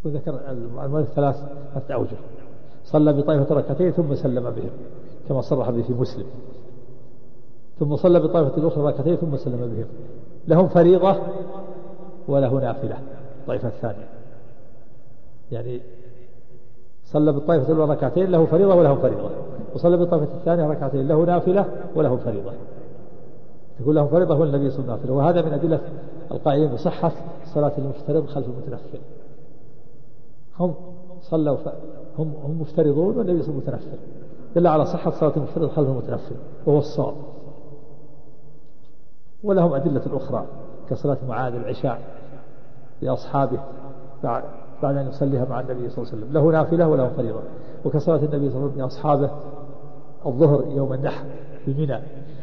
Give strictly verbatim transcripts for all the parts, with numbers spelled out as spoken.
وذكر المؤلف ثلاث أوجه. صلى بطائفة ركعتين ثم سلم بهم كما صرح به في مسلم، ثم صلى بطائفة الأخرى ركعتين ثم سلم بهم. لهم فريضة وله نافلة الطائفة الثانية، يعني صلى بالطائفة الأولى ركعتين له فريضة وله فريضة، وصلى بالطائفة الثانية ركعتين له نافلة وله فريضة. تقول له فريضة هو النبي صلى الله عليه وسلم، وهذا من أدلة القائلين بصحة صلاة المفترض خلف المتنفل. هم صلوا ف... هم هم مفترضون والنبي صلى الله عليه وسلم متنفل، دل على صحة صلاة المفترض خلف المتنفل وهو الصواب. ولهم أدلة أخرى كصلاة معاذ العشاء لأصحابه بعد أن يصليها مع النبي صلى الله عليه وسلم، له نافلة وله فريضة. وكصلاة النبي صلى الله عليه وسلم لأصحابه الظهر يوم النحر بمنى،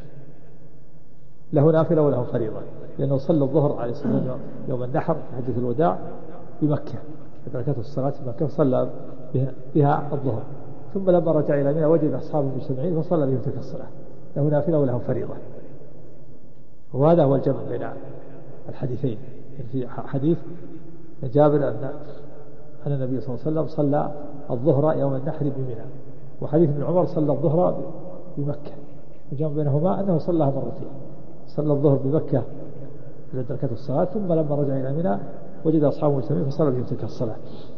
له نافلة وله فريضة، لأنه صلى الظهر عليه الصلاة والسلام يوم النحر في حجة الوداع بمكة، فتركته الصلاة في مكة صلى بها الظهر، ثم لما رجع إلى منى وجد أصحابه مجتمعين فصلى بهم تلك الصلاة، له نافلة وله فريضة. وهذا هو الجمع بين الحديثين. في حديث جابر أن أن النبي صلى الله عليه وسلم صلى الظهر يوم النحر بمنى، وحديث ابن عمر صلى الظهر بمكة، الجمع بينهما أنه صلىها مرتين، صلى الظهر بمكة إذا تركته الصلاة، ثم لما رجع إلى منى وجد أصحابه مجتمعين فصلى بهم تلك الصلاة.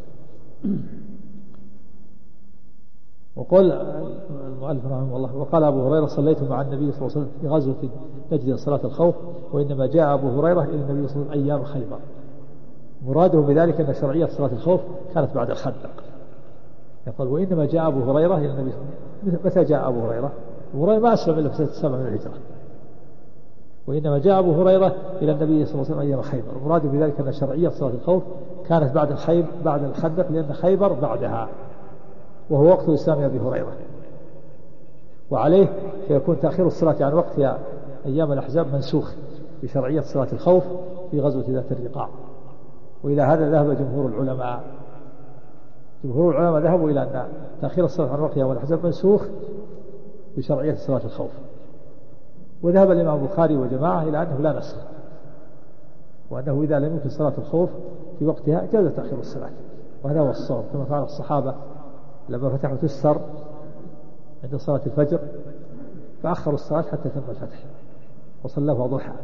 وقال المؤلف رحمه الله: وقال أبو هريرة: صليت مع النبي صلى الله عليه وسلم في غزوة نجد صلاة الخوف، وإنما جاء أبو هريرة إلى النبي صلى الله عليه وسلم أيام خيبر. مراده بذلك أن شرعية صلاة الخوف كانت بعد الخندق. يقول: وإنما جاء أبو هريرة إلى النبي صلى الله عليه وسلم. متى جاء أبو هريرة؟ أبو هريرة ما أسلم إلا في سنة السابعة من الهجرة. وإنما جاء أبو هريرة إلى النبي صلى الله عليه وسلم أيام خيبر. مراده بذلك أن شرعية صلاة الخوف كانت بعد الخيب بعد الخندق، لأن خيبر بعدها، وهو وقت إسلام أبي هريرة، وعليه فيكون تأخير الصلاة عن وقتها أيام الأحزاب منسوخ بشرعية صلاة الخوف في غزوة ذات الرقاع. وإلى هذا ذهب جمهور العلماء. جمهور العلماء ذهبوا إلى أن تأخير الصلاة عن وقتها والأحزاب منسوخ بشرعية صلاة الخوف. وذهب الإمام البخاري وجماعة إلى أنه لا نسخ، وأنه إذا لم يكن صلاة الخوف في وقتها جاز تأخير الصلاة، وهذا هو الصواب، كما فعل الصحابة لما فتحوا تستر عند صلاة الفجر فأخروا الصلاة حتى تم الفتح وصلوا ضحى.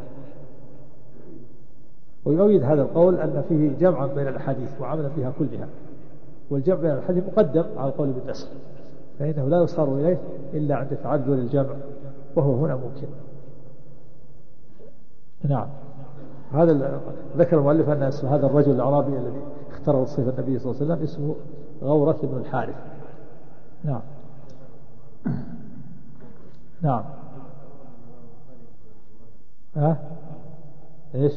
ويؤيد هذا القول أن فيه جمعا بين الأحاديث وعملا بها كلها، والجمع بين الأحاديث مقدم على القول بالنسخ، فإنه لا يصار إليه إلا عند تعذر الجمع، وهو هنا ممكن. نعم. هذا ذكر المؤلف أن اسم هذا الرجل الأعرابي الذي اخترع صفة النبي صلى الله عليه وسلم اسمه غورة بن الحارث. نعم. نعم. ها؟ إيش؟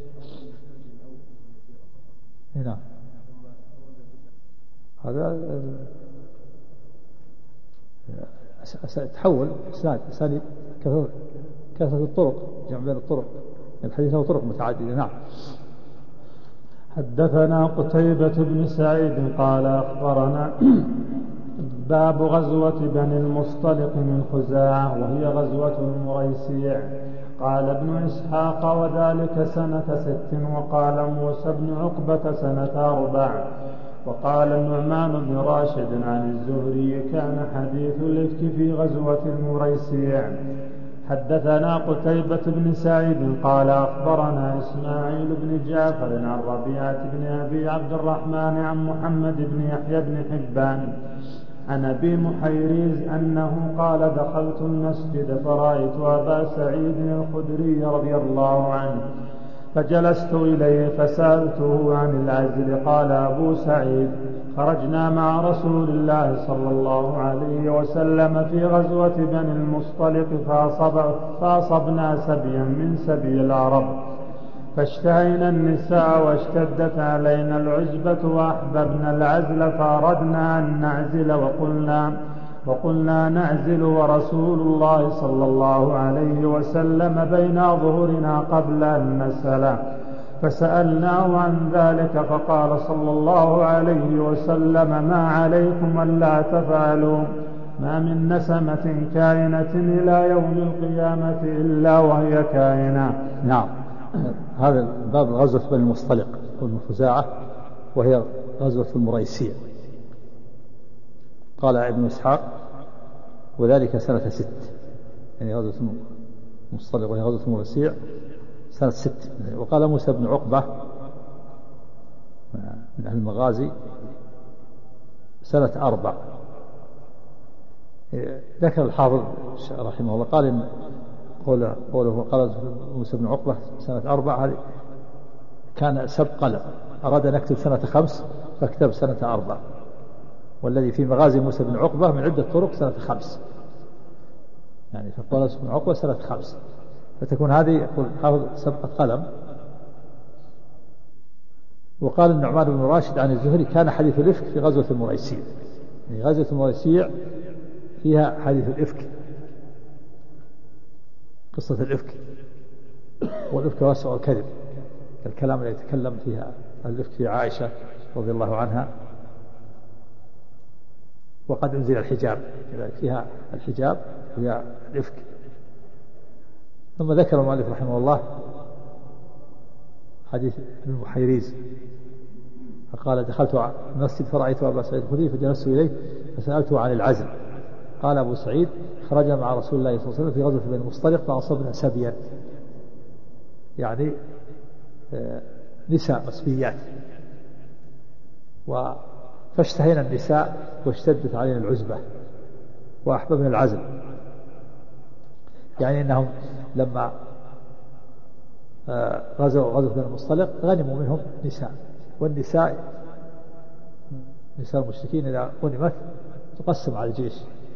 نعم. هذا تحول إسناد إسناد كثرة كثرة الطرق، جمع بين الطرق، الحديث له طرق متعددة. نعم. حدثنا قتيبة بن سعيد قال أخبرنا باب غزوة بني المصطلق من خزاعة وهي غزوة المريسيع. قال ابن إسحاق: وذلك سنة ست، وقال موسى بن عقبة سنة أربع، وقال النعمان بن راشد عن الزهري: كان حديث الإفك في غزوة المريسيع. حدثنا قتيبة بن سعيد قال أخبرنا إسماعيل بن جعفر عن ربيعة بن أبي عبد الرحمن عن محمد بن يحيى بن حبان عن أبي محيريز أنه قال: دخلت المسجد فرأيت أبا سعيد الخدري رضي الله عنه، فجلست إليه فسألته عن العزل. قال أبو سعيد: خرجنا مع رسول الله صلى الله عليه وسلم في غزوة بني المصطلق فأصب فأصبنا سبيا من سبي العرب، فاشتهينا النساء واشتدت علينا العزبة وأحببنا العزل، فأردنا أن نعزل وقلنا وقلنا نعزل ورسول الله صلى الله عليه وسلم بين أظهرنا قبل أن نسأل، فسألناه عن ذلك فقال صلى الله عليه وسلم: ما عليكم ألا تفعلوا، ما من نسمة كائنة إلى يوم القيامة إلا وهي كائنة. نعم. هذا باب غزوة بني المصطلق وابن خزاعة، وهي غزوة المريسيع. قال ابن إسحاق وذلك سنة ست، يعني غزوة المصطلق وهي غزوة المريسيع سنة ست. وقال موسى بن عقبة من أهل المغازي سنة أربع. ذكر الحافظ رحمه الله قال إن قوله, قوله قال موسى بن عقبة سنة أربع هذه كان سبق قلم، أراد أن يكتب سنة خمس فكتب سنة أربع، والذي في مغازي موسى بن عقبة من عدة طرق سنة خمس، يعني فقال موسى بن عقبة سنة خمس، فتكون هذه يقول حافظ سبقة قلم. وقال النعمان بن راشد عن الزهري كان حديث الإفك في غزوة المريسيع، يعني غزوة المريسيع فيها حديث الإفك، قصة الإفك، والإفك واسع الكذب، الكلام الذي يتكلم فيها الإفك في عائشة رضي الله عنها. وقد أنزل الحجاب، فيها الحجاب وهي الإفك. ثم ذكر المؤلف رحمه الله حديث ابن محيريز فقال دخلت المسجد فرأيت أبا سعيد الخدري فجلست إليه فسألته عن العزل. قال أبو سعيد خرجنا مع رسول الله صلى الله عليه وسلم في غزوة بني المصطلق فأصبنا سبيا، يعني نساء مسبيات، فاشتهينا النساء واشتدت علينا العزبة وأحببنا العزل، يعني أنهم لما غزوا غزوة بني المصطلق غنموا منهم نساء، والنساء نساء المشركين إذا غنمت تقسم على الجيش،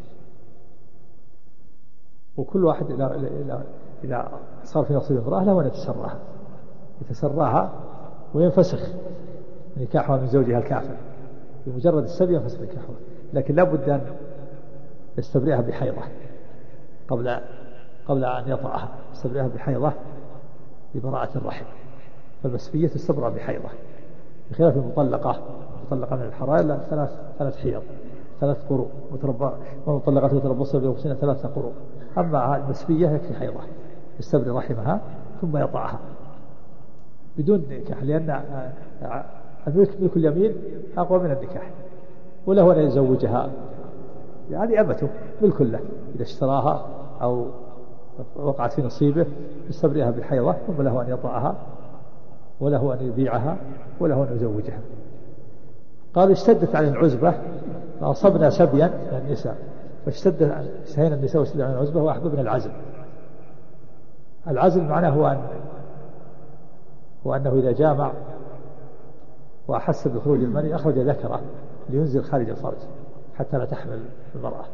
وكل واحد إذا إذا صار في نصيب امرأة له أن يتسراها يتسراها وينفسخ نكاحها من زوجها الكافر، بمجرد السبي ينفسخ نكاحها، لكن لا بد أن يستبرئها بحيضة قبل قبل أن يطأها، يستبرئها بحيضة لبراءة الرحم، فالمسبية تستبرأ بحيضة، بخلاف المطلقة المطلقة من الحرائر ثلاث ثلاث حيض ثلاث قروء، والمطلقات يتربصن بأنفسهن ثلاث قروء. أما المسبية يكفي حيضة يستبرئ رحمها ثم يطأها بدون نكاح، لأن الملك ملك اليمين أقوى من النكاح، وله أن يزوجها، يعني أبته ملك له إذا اشتراها أو وقعت في نصيبه يستبرئها بحيضة، ثم له أن يطأها وله أن يبيعها وله أن يزوجها. قال اشتدت على العزبة فأصبنا سبيا من النساء، فاشتد سهينا النساء واشتد على العزبة وأحببنا العزل. العزل معناه هو أن هو أنه إذا جامع وأحس بخروج المني أخرج ذكره لينزل خارج الفرج حتى لا تحمل المرأة.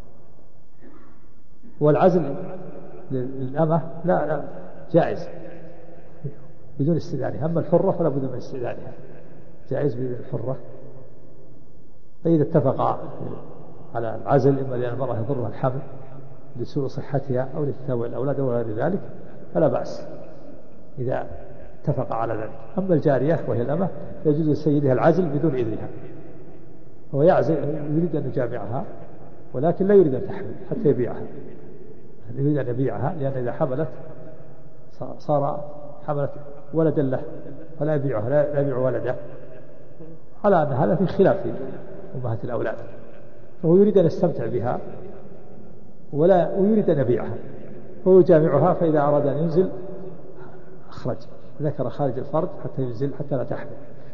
والعزل للأمة لا, لا جائز بدون استئذانها، أما الحرة فلا بد من استئذانها، جائز بدون الحرة. فإذا اتفق على العزل إما لأن المرأة يضرها الحمل لسوء صحتها أو لتتابع الأولاد أو غير ذلك فلا بأس إذا اتفق على ذلك. أما الجارية وهي الأمة يجوز لسيدها العزل بدون إذنها، هو يعزل يريد أن يجامعها ولكن لا يريد أن تحمل حتى يبيعها، يريد أن يبيعها، لأن إذا حملت صار حملت ولدا له فلا يبيعها، لا يبيع ولده، على أن هذا في خلاف أمهات الأولاد، فهو يريد أن يستمتع بها ولا ويريد أن يبيعها، فهو يجامعها، فإذا أراد أن ينزل أخرج ذكر خارج الفرج حتى ينزل حتى لا تحمل،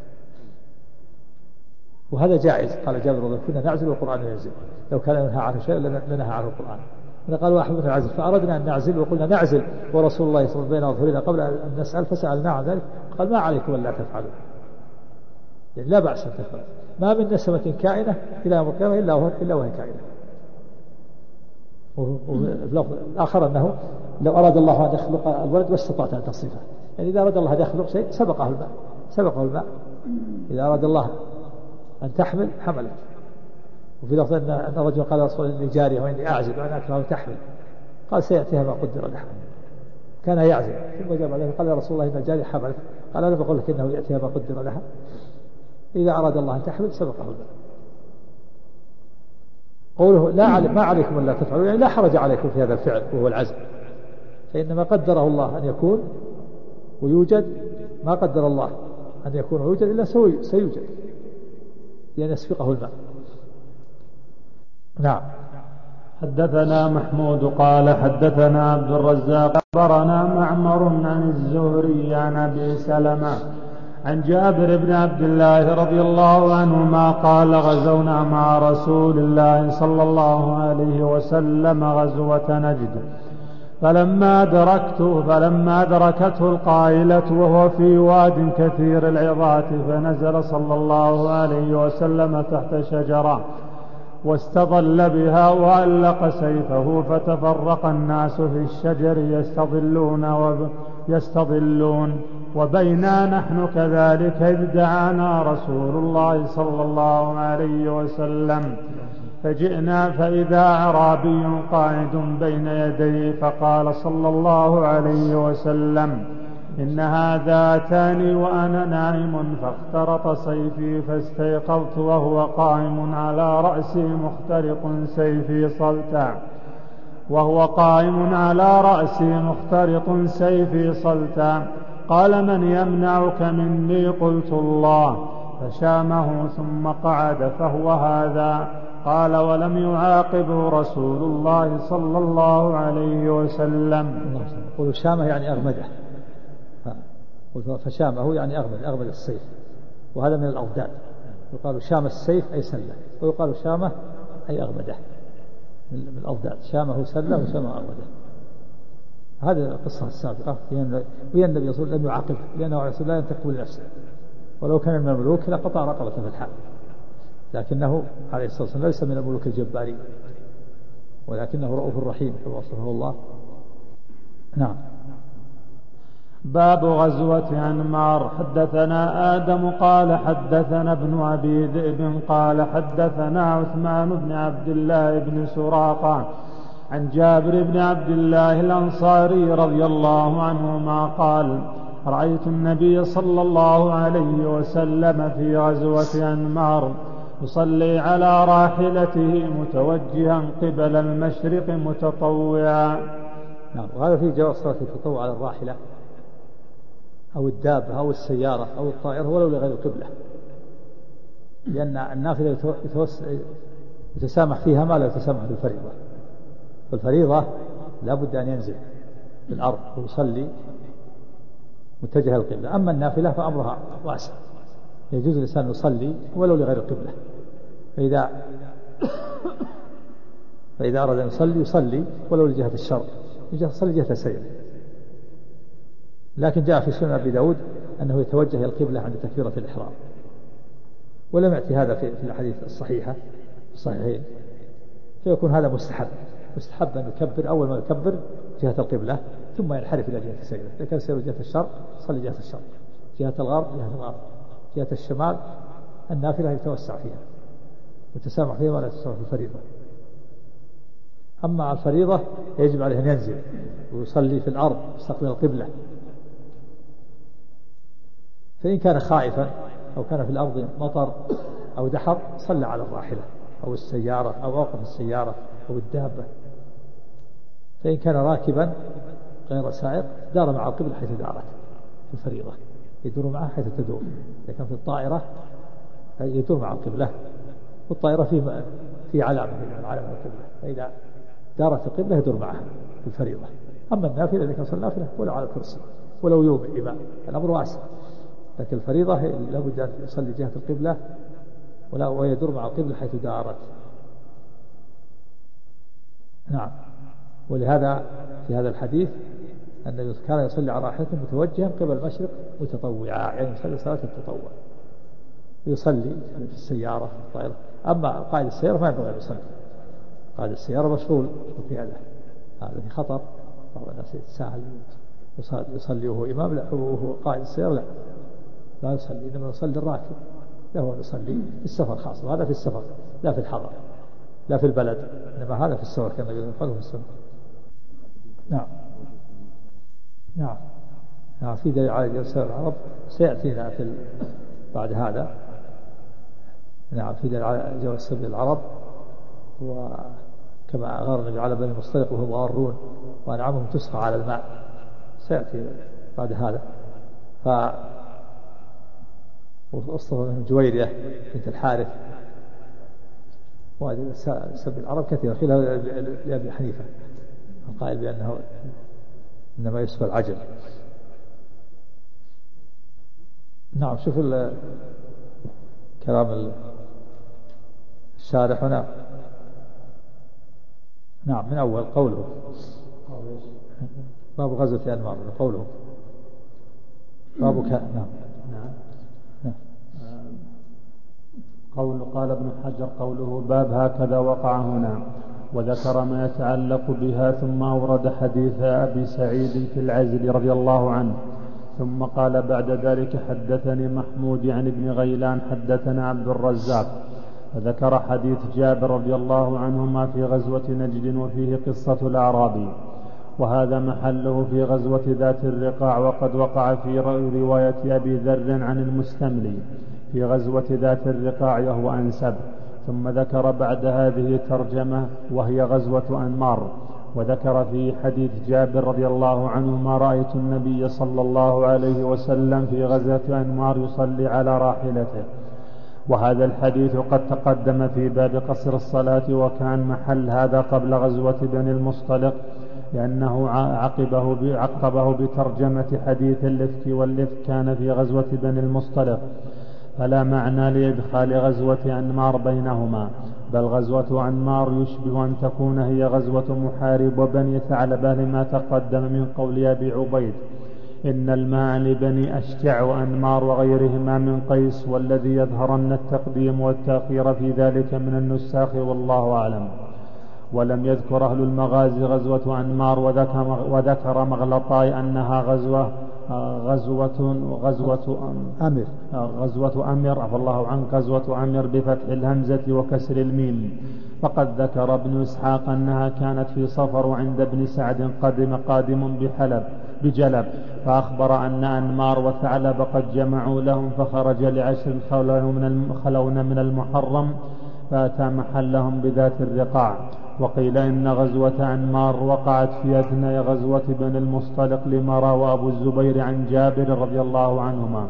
وهذا جائز. قال جابر رضي الله عنه كنا نعزل والقرآن ينزل، لو كان ينهى عنه شيء لنهى عنه القرآن. قال وأحببنا العزل فأردنا أن نعزل وقلنا نعزل ورسول الله صلى الله عليه وسلم بين أظهرنا قبل أن نسأل فسألنا عن ذلك، قال ما عليكم أن لا تفعلوا، يعني لا بأس أن تفعل، ما من نسمة كائنة إلى يوم القيامة إلا وهي إلا وهي كائنة. وفي اللفظ الآخر أنه لو أراد الله أن يخلق الولد واستطعت أن تصفه، يعني إذا أراد الله أن يخلق شيء سبقه الماء سبقه الماء إذا أراد الله أن تحمل حملت. وفي لفظ أن الرجل قال رسول الله إني جارية وإني أعزل وأنا أكره تحمل، قال سيأتيها ما قدر لها، كان يعزل ثم جاء بعدها قال يا رسول الله إن الجارية حملت، قال أنا بقول لك إنه يأتيها ما قدر لها، إذا أراد الله أن تحمل سبقه الماء. قوله لا علم ما عليكم أن لا تفعلوا، يعني لا حرج عليكم في هذا الفعل وهو العزل، فإنما قدره الله أن يكون ويوجد، ما قدر الله أن يكون ويوجد إلا سيوجد، لأن يسبقه الماء. نعم. حدثنا محمود قال حدثنا عبد الرزاق أخبرنا معمر عن الزهري عن أبي سلمة عن جابر بن عبد الله رضي الله عنهما قال غزونا مع رسول الله صلى الله عليه وسلم غزوة نجد فلما أدركته فلما أدركته القائلة وهو في واد كثير العظات فنزل صلى الله عليه وسلم تحت شجرة واستظل بها وألق سيفه فتفرق الناس في الشجر يستظلون يستظلون وبينا نحن كذلك إذ دعانا رسول الله صلى الله عليه وسلم فجئنا فإذا أعرابي قاعد بين يديه فقال صلى الله عليه وسلم إن هذا أتاني وأنا نائم فاخترط سيفي فاستيقظت وهو قائم على رأسي مخترق سيفي صلتا وهو قائم على رأسي مخترق سيفي صلتا قال من يمنعك مني قلت الله فشامه ثم قعد فهو هذا قال ولم يعاقبه رسول الله صلى الله عليه وسلم. قل شامه يعني أغمده فشامه يعني أغمد أغمد السيف وهذا من الأضداد يقال شام السيف أي سلة ويقال شامه أي أغمده من الأضداد شامه سلة وشامه أغمده. هذه القصة السابقة وين النبي صلى الله عليه وسلم لم يعاقبه لأنه رسول الله ينتقم لنفسه ولو كان من الملوك لقطع رقبة في الحال لكنه عليه الصلاة والسلام ليس من الملوك الجبارين ولكنه رؤوف رحيم كما وصفه الله. نعم. باب غزوة أنمار. حدثنا آدم قال حدثنا ابن أبي ذئب قال حدثنا عثمان بن عبد الله بن سراقة عن جابر بن عبد الله الأنصاري رضي الله عنهما قال رأيت النبي صلى الله عليه وسلم في غزوة أنمار يصلي على راحلته متوجها قبل المشرق متطوعا. نعم. وهذا في جواز صلاة التطوع على الراحلة أو الدابة أو السيارة أو الطائرة ولو لغير القبلة لأن النافلة يتسامح فيها ما لا يتسامح في الفريضة. والفريضة لا بد أن ينزل في الأرض ويصلي متجه القبلة. أما النافلة فأمرها واسع يجوز الإنسان يصلي ولو لغير القبلة فإذا فإذا أراد أن يصلي يصلي ولو لجهة الشرق يصلي جهة السير. لكن جاء في سنن أبي داود أنه يتوجه إلى القبلة عند تكبيرة الإحرام ولم يأتي هذا في الأحاديث الصحيحة الصحيحين فيكون هذا مستحب مستحب أن يكبر أول ما يكبر جهة القبلة ثم ينحرف إلى جهة السير. إذا كان سير جهة الشرق صلي جهة الشرق جهة الغرب جهة الغرب جهة الشمال النافلة يتوسع فيها وتسامح فيها ولا تسامح في الفريضة. أما الفريضة يجب عليه أن ينزل ويصلي في الأرض يستقبل القبلة. فإن كان خائفا أو كان في الأرض مطر أو دحر صلى على الراحلة أو السيارة أو أوقف السيارة أو الدابة. فإن كان راكبا غير سائق دار مع القبلة حيث دارت في الفريضة يدور معها حيث تدور. إذا كان في الطائرة يدور مع القبلة والطائرة في في علامة من علامة القبلة فإذا دارت القبلة يدور معها في الفريضة. أما النافلة إذا كان صلى النافلة ولو على الكرسي ولو يوم إمام الأمر واسع. لكن الفريضة لابد أن يصلي جهة القبلة ولا ويدور مع القبلة حيث دارت. نعم. ولهذا في هذا الحديث أنه كان يصلي على راحلته متوجها قبل المشرق متطوعا يعني يصلي صلاة التطوع يصلي في السيارة في الطائرة. أما قائد السيارة ما ينبغي أن يصلي. قائد السيارة مشغول بالقيادة هذا في خطر بعض الناس يتساهل يصلي وهو إمام لا وهو قائد السيارة لا لا يصلي إنما يصلي الراكب له أن يصلي في السفر خاصة وهذا في السفر لا في الحضر لا في البلد إنما هذا في السفر كما يقول في السنة. نعم. نعم. نعم. في دليل على جواز العرب سيأتينا في ال... بعد هذا. نعم. في دليل على جواز سبيل العرب وكما غار النبي على بني المصطلق وهم ضارون وأنعمهم تسقى على الماء سيأتي بعد هذا. ف واصطفى منهم جويرية بنت الحارث وهذه سب العرب كثيرة خلال لأبي حنيفة القائل بأنه إنما يسبى العجل. نعم شوف كلام الشارح هنا. نعم من أول قوله باب غزوة أنمار قوله باب كان. نعم نعم قول قال ابن حجر قوله باب هكذا وقع هنا، وذكر ما يتعلق بها، ثم أورد حديث أبي سعيد في العزل رضي الله عنه، ثم قال بعد ذلك حدثني محمود عن ابن غيلان حدثنا عبد الرزاق، وذكر حديث جابر رضي الله عنهما في غزوة نجد وفيه قصة الأعرابي، وهذا محله في غزوة ذات الرقاع، وقد وقع في رواية أبي ذر عن المستملي في غزوة ذات الرقاع وهو أنسب. ثم ذكر بعد هذه ترجمة وهي غزوة أنمار، وذكر في حديث جابر رضي الله عنه ما رأيت النبي صلى الله عليه وسلم في غزوة أنمار يصلي على راحلته. وهذا الحديث قد تقدم في باب قصر الصلاة، وكان محل هذا قبل غزوة بني المصطلق، لأنه عقبه عقبه بترجمة حديث الإفك، والإفك كان في غزوة بني المصطلق، فلا معنى لإدخال غزوة أنمار بينهما، بل غزوة أنمار يشبه أن تكون هي غزوة محارب وبني ثعلبة، لما تقدم من قول أبي عبيد إن الماء لبني أشجع وأنمار وغيرهما من قيس، والذي يظهرن التقديم والتأخير في ذلك من النساخ والله أعلم. ولم يذكر أهل المغازي غزوة أنمار، وذكر مغلطاي أنها غزوة غزوة غزوة أمر غزوة أمر عفى الله عنك غزوة أمر بفتح الهمزة وكسر الميم. فقد ذكر ابن إسحاق أنها كانت في صفر عند ابن سعد قدم قادم بحلب بجلب، فأخبر أن أنمار وثعلب قد جمعوا لهم، فخرج لعشر خلون من المحرم فأتى محلهم بذات الرقاع. وقيل إن غزوة أنمار وقعت في أثناء غزوة بني المصطلق، لما روى أبو الزبير عن جابر رضي الله عنهما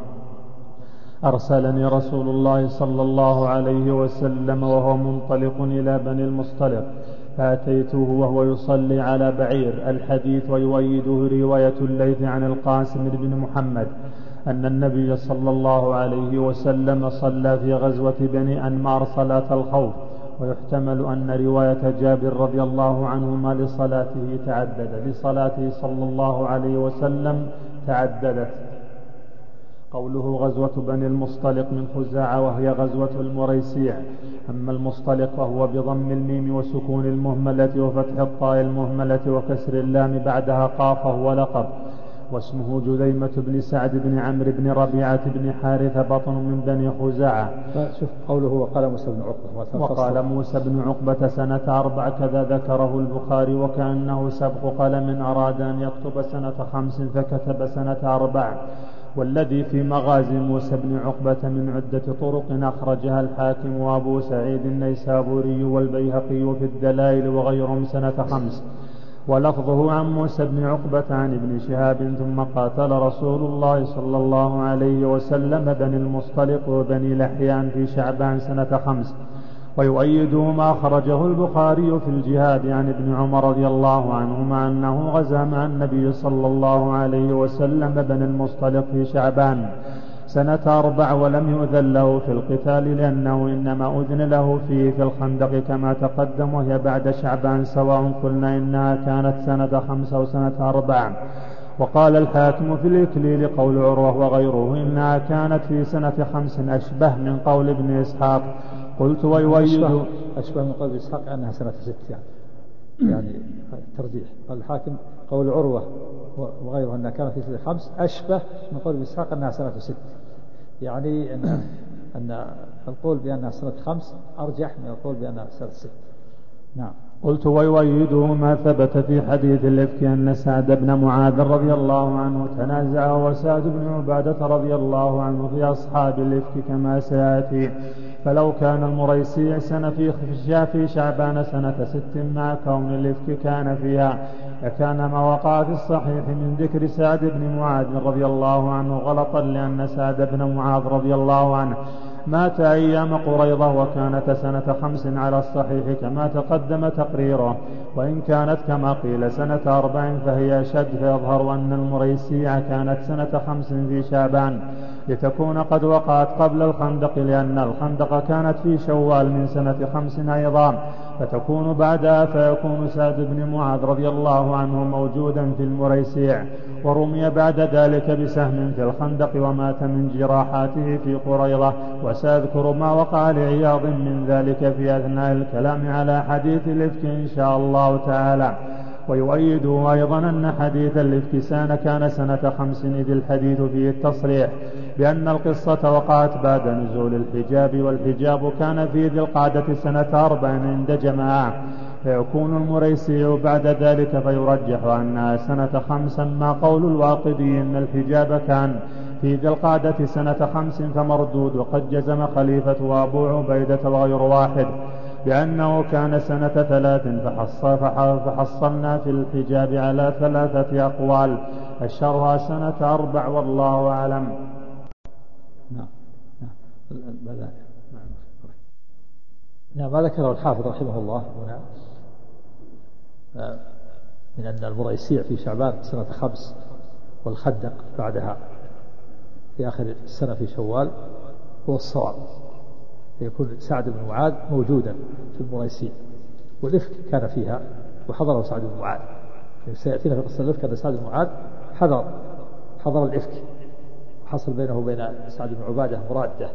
أرسلني رسول الله صلى الله عليه وسلم وهو منطلق إلى بني المصطلق، فأتيته وهو يصلي على بعير. الحديث ويؤيده رواية الليث عن القاسم بن محمد أن النبي صلى الله عليه وسلم صلى في غزوة بني أنمار صلاة الخوف، ويحتمل أن رواية جابر رضي الله عنهما لصلاته تعدد لصلاته صلى الله عليه وسلم تعددت. قوله غزوة بني المصطلق من خزاعة، وهي غزوة المريسيع. أما المصطلق فهو بضم الميم وسكون المهملة وفتح الطاء المهملة وكسر اللام بعدها قاف، وهو لقب، واسمه جذيمة بن سعد بن عمرو بن ربيعة بن حارثة بطن من بني خزاعة. شوف قوله وقال موسى بن عقبة وقال موسى بن عقبة سنة أربع، كذا ذكره البخاري، وكأنه سبق قلم أراد أن يكتب سنة خمس فكتب سنة أربع. والذي في مغازي موسى بن عقبة من عدة طرق أخرجها الحاكم وأبو سعيد النيسابوري والبيهقي في الدلائل وغيرهم سنة خمس. ولفظه عن موسى بن عقبة عن ابن شهاب ثم قاتل رسول الله صلى الله عليه وسلم بني المصطلق وبني لحيان في شعبان سنة خمس. ويؤيده ما أخرجه البخاري في الجهاد عن ابن عمر رضي الله عنهما أنه غزا مع النبي صلى الله عليه وسلم بني المصطلق في شعبان سنة أربع، ولم يؤذن له في القتال، لأنه إنما أذن له فيه في الخندق كما تقدم، وهي بعد شعبان، سواء قلنا إنها كانت سنة خمس أو سنة أربع. وقال الحاكم في الإكليل قول عروة وغيره إنها كانت في سنة خمس، أشبه من قول ابن إسحاق. قلت ويؤيد أشبه, أشبه من قول ابن إسحاق أنها سنة ست، يعني يعني ترجيح. قال الحاكم قول عروة وغيره أنها كانت في سنة خمس أشبه من قول ابن إسحاق أنها سنة ست، يعني أن أن القول بأنها سنة خمس أرجح من القول بأنها سنة ست. نعم. قلت ويؤيده ما ثبت في حديث الإفك أن سعد بن معاذ رضي الله عنه تنازع وسعد بن عبادة رضي الله عنه في أصحاب الإفك كما سيأتي. فلو كان المريسيع سنة في شعبان سنة ست مع كون الإفك كان فيها، لكان ما وقع في الصحيح من ذكر سعد بن معاذ رضي الله عنه غلطا، لأن سعد بن معاذ رضي الله عنه مات أيام قريضة وكانت سنة خمس على الصحيح كما تقدم تقريره، وإن كانت كما قيل سنة أربع فهي أشد، فيظهر أن المريسيع كانت سنة خمس في شعبان لتكون قد وقعت قبل الخندق، لأن الخندق كانت في شوال من سنة خمس أيضا، فتكون بعدها، فيكون سعد بن معاذ رضي الله عنه موجودا في المريسيع، ورمي بعد ذلك بسهم في الخندق ومات من جراحاته في قريضة. وسأذكر ما وقع لعياض من ذلك في أثناء الكلام على حديث الإفك إن شاء الله تعالى. ويؤيد أيضا أن حديث الإفك كان سنة خمس، إذ الحديث فيه التصريح بأن القصة وقعت بعد نزول الحجاب، والحجاب كان في ذي القعدة سنة أربع عند جماعة، فيكون المريسي بعد ذلك، فيرجح أنها سنة خمس. ما قول الواقدي إن الحجاب كان في ذي القعدة سنة خمس فمردود، وقد جزم خليفة أبو عبيدة وغير واحد بأنه كان سنة ثلاث، فحصل فحصلنا في الحجاب على ثلاثة أقوال، أشهرها سنة أربع والله أعلم. نعم نعم نعم ما ذكره الحافظ رحمه الله هنا من أن المريسيع في شعبان سنة خمس، والخندق بعدها في آخر السنة في شوال، هو الصواب، يكون سعد بن معاذ موجودا في المريسيع، والإفك كان فيها وحضره سعد بن معاذ. سيأتينا في قصة الإفك أن سعد بن معاذ حضر حضر الإفك، وحصل بينه وبين سعد بن عبادة مرادة،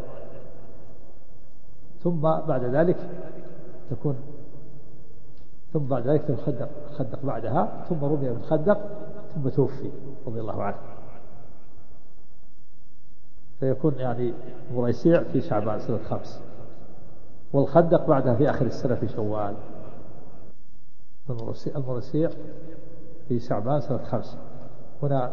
ثم بعد ذلك تكون ثم بعد ذلك تكون الخندق الخندق بعدها، ثم رمي بالخندق ثم توفي رضي الله عنه، فيكون يعني مريسيع في شعبان سنة خمس، والخندق بعدها في آخر السنة في شوال. المريسيع في شعبان سنة خمس. هنا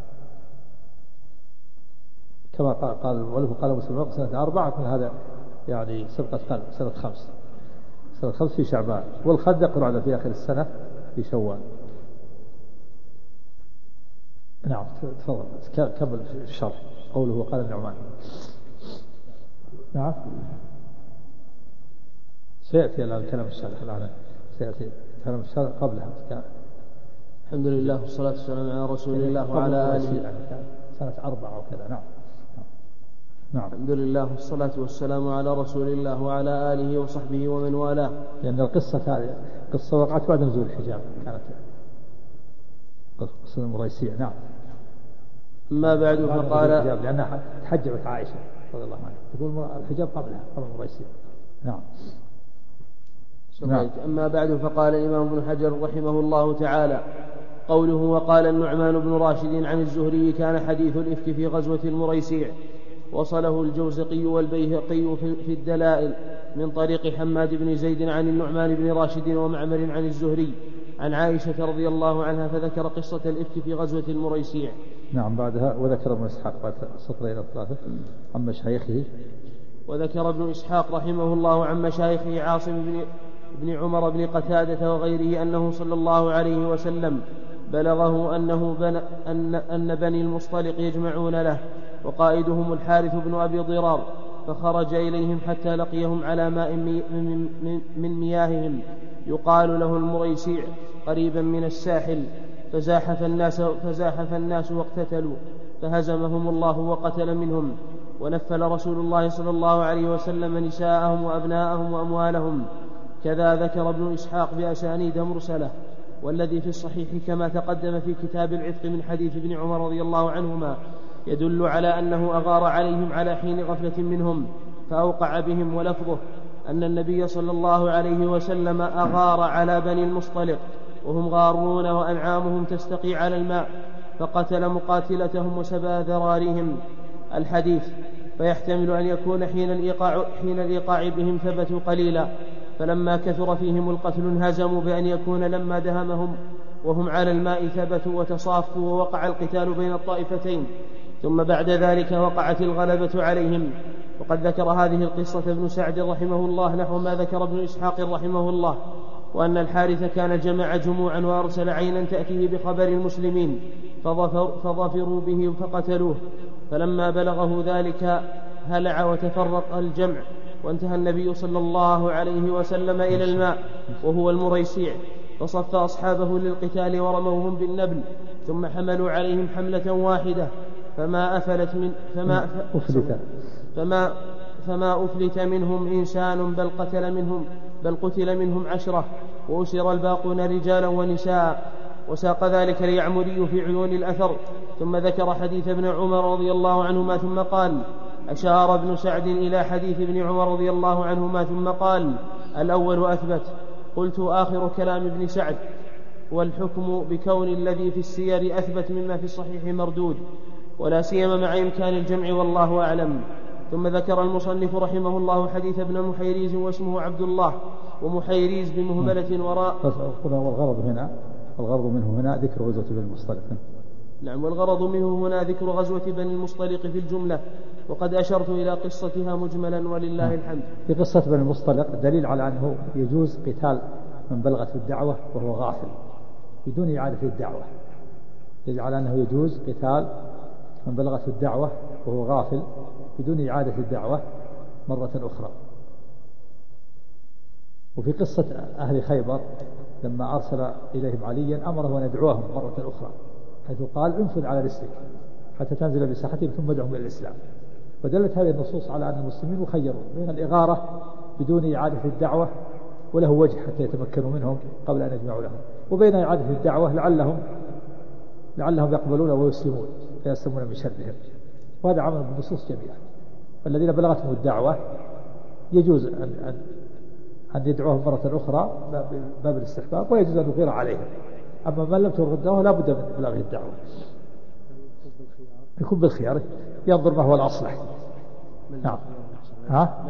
كما قال المؤلف قال مسلم سنة أربعة، من هذا يعني سبقت قلب سنة خمس سنة خمس في شعبان، والخندق بعد في آخر السنة في شوال. نعم تفضل كمل الشرح. قوله وقال النعمان. نعم سيأتي الآن كلام الشارح، الآن سيأتي كلام الشارح قبلها. الحمد لله والصلاة والسلام على رسول الله وعلى آله. سنة أربعة وكذا. نعم نعم. الحمد لله والصلاة والسلام على رسول الله وعلى آله وصحبه ومن والاه. لأن القصة هذه قصة وقعت بعد نزول الحجاب، كانت قصة المريسيع. نعم. أما بعد فقال لأنها تحجبت عائشة رضي الله عنها، تقول الحجاب قبلها قبل المريسيع. نعم. نعم. أما بعد فقال الإمام ابن حجر رحمه الله تعالى: قوله وقال النعمان بن راشد عن الزهري كان حديث الإفك في غزوة المريسيع، وصله الجوزقي والبيهقي في الدلائل من طريق حماد بن زيد عن النعمان بن راشد ومعمر عن الزهري عن عائشة رضي الله عنها، فذكر قصة الإفك في غزوة المريسيع. نعم. بعدها وذكر ابن إسحاق بعد سطرين ثلاثة عن مشايخه. وذكر ابن إسحاق رحمه الله عن مشايخه عاصم بن, بن عمر بن قتادة وغيره أنه صلى الله عليه وسلم بلغه أنه بن أن, أن بني المصطلق يجمعون له، وقائدهم الحارث بن أبي ضرار، فخرج إليهم حتى لقيهم على ماء من مياههم يقال له المريسيع قريبا من الساحل، فزاحف الناس, فزاحف الناس واقتتلوا، فهزمهم الله وقتل منهم، ونفل رسول الله صلى الله عليه وسلم نساءهم وأبناءهم وأموالهم. كذا ذكر ابن إسحاق بأسانيد مرسلة، والذي في الصحيح كما تقدم في كتاب العتق من حديث ابن عمر رضي الله عنهما يدل على أنه أغار عليهم على حين غفلة منهم فأوقع بهم، ولفظه أن النبي صلى الله عليه وسلم أغار على بني المصطلق وهم غارون وأنعامهم تستقي على الماء، فقتل مقاتلتهم وسبى ذراريهم. الحديث فيحتمل أن يكون حين الإيقاع, حين الإيقاع بهم ثبتوا قليلا، فلما كثر فيهم القتل انهزموا، بأن يكون لما دهمهم وهم على الماء ثبتوا وتصافوا ووقع القتال بين الطائفتين، ثم بعد ذلك وقعت الغلبة عليهم. وقد ذكر هذه القصة ابن سعد رحمه الله نحو ما ذكر ابن إسحاق رحمه الله، وأن الحارث كان جمع جموعا وأرسل عينا تأتيه بخبر المسلمين فظفر فظفروا به فقتلوه، فلما بلغه ذلك هلع وتفرق الجمع، وانتهى النبي صلى الله عليه وسلم إلى الماء وهو المريسيع، فصف أصحابه للقتال ورموهم بالنبل، ثم حملوا عليهم حملة واحدة فما أفلت من فما أفلت فما فما أفلت منهم إنسان بل قتل منهم بل قتل منهم عشرة، وأسر الباقون رجالا ونساء. وساق ذلك اليعمري في عيون الأثر. ثم ذكر حديث ابن عمر رضي الله عنهما ثم قال: أشار ابن سعد إلى حديث ابن عمر رضي الله عنهما ثم قال: الأول أثبت. قلت: آخر كلام ابن سعد، والحكم بكون الذي في السير أثبت مما في الصحيح مردود، ولا سيما مع إمكان الجمع، والله أعلم. ثم ذكر المصنف رحمه الله حديث ابن محيريز واسمه عبد الله، ومحيريز بمهملة وراء. والغرض هنا الغرض منه هنا ذكر غزوة بني المصطلق. نعم، والغرض منه هنا ذكر غزوة بني المصطلق في الجملة، وقد أشرت إلى قصتها مجملا ولله نعم. الحمد. في قصة بني المصطلق دليل على أنه يجوز قتال من بلغت الدعوة وهو غافل بدون إعادة الدعوة، دليل على أنه يجوز قتال من بلغت الدعوة وهو غافل بدون إعادة الدعوة مرة أخرى. وفي قصة أهل خيبر لما أرسل إليهم عليا أمره أن يدعوهم مرة أخرى، حيث قال: انفذ على رسلك حتى تنزل بساحتهم ثم ادعهم إلى الإسلام. ودلت هذه النصوص على أن المسلمين مخيرون بين الإغارة بدون إعادة الدعوة وله وجه حتى يتمكنوا منهم قبل أن يجمعوا لهم، وبين إعادة الدعوة لعلهم لعلهم يقبلون ويسلمون فيسلمون من شرهم. وهذا عمل بالنصوص جميعا. الذين بلغتهم الدعوة يجوز أن, أن, أن يدعوهم مرة أخرى باب الاستحباب، ويجوز أن يغير عليهم. أما من لم تبلغ الدعوة لا بد من بلاغه الدعوة، يكون بالخيار، ينظر ما هو الأصلح. نعم. ها؟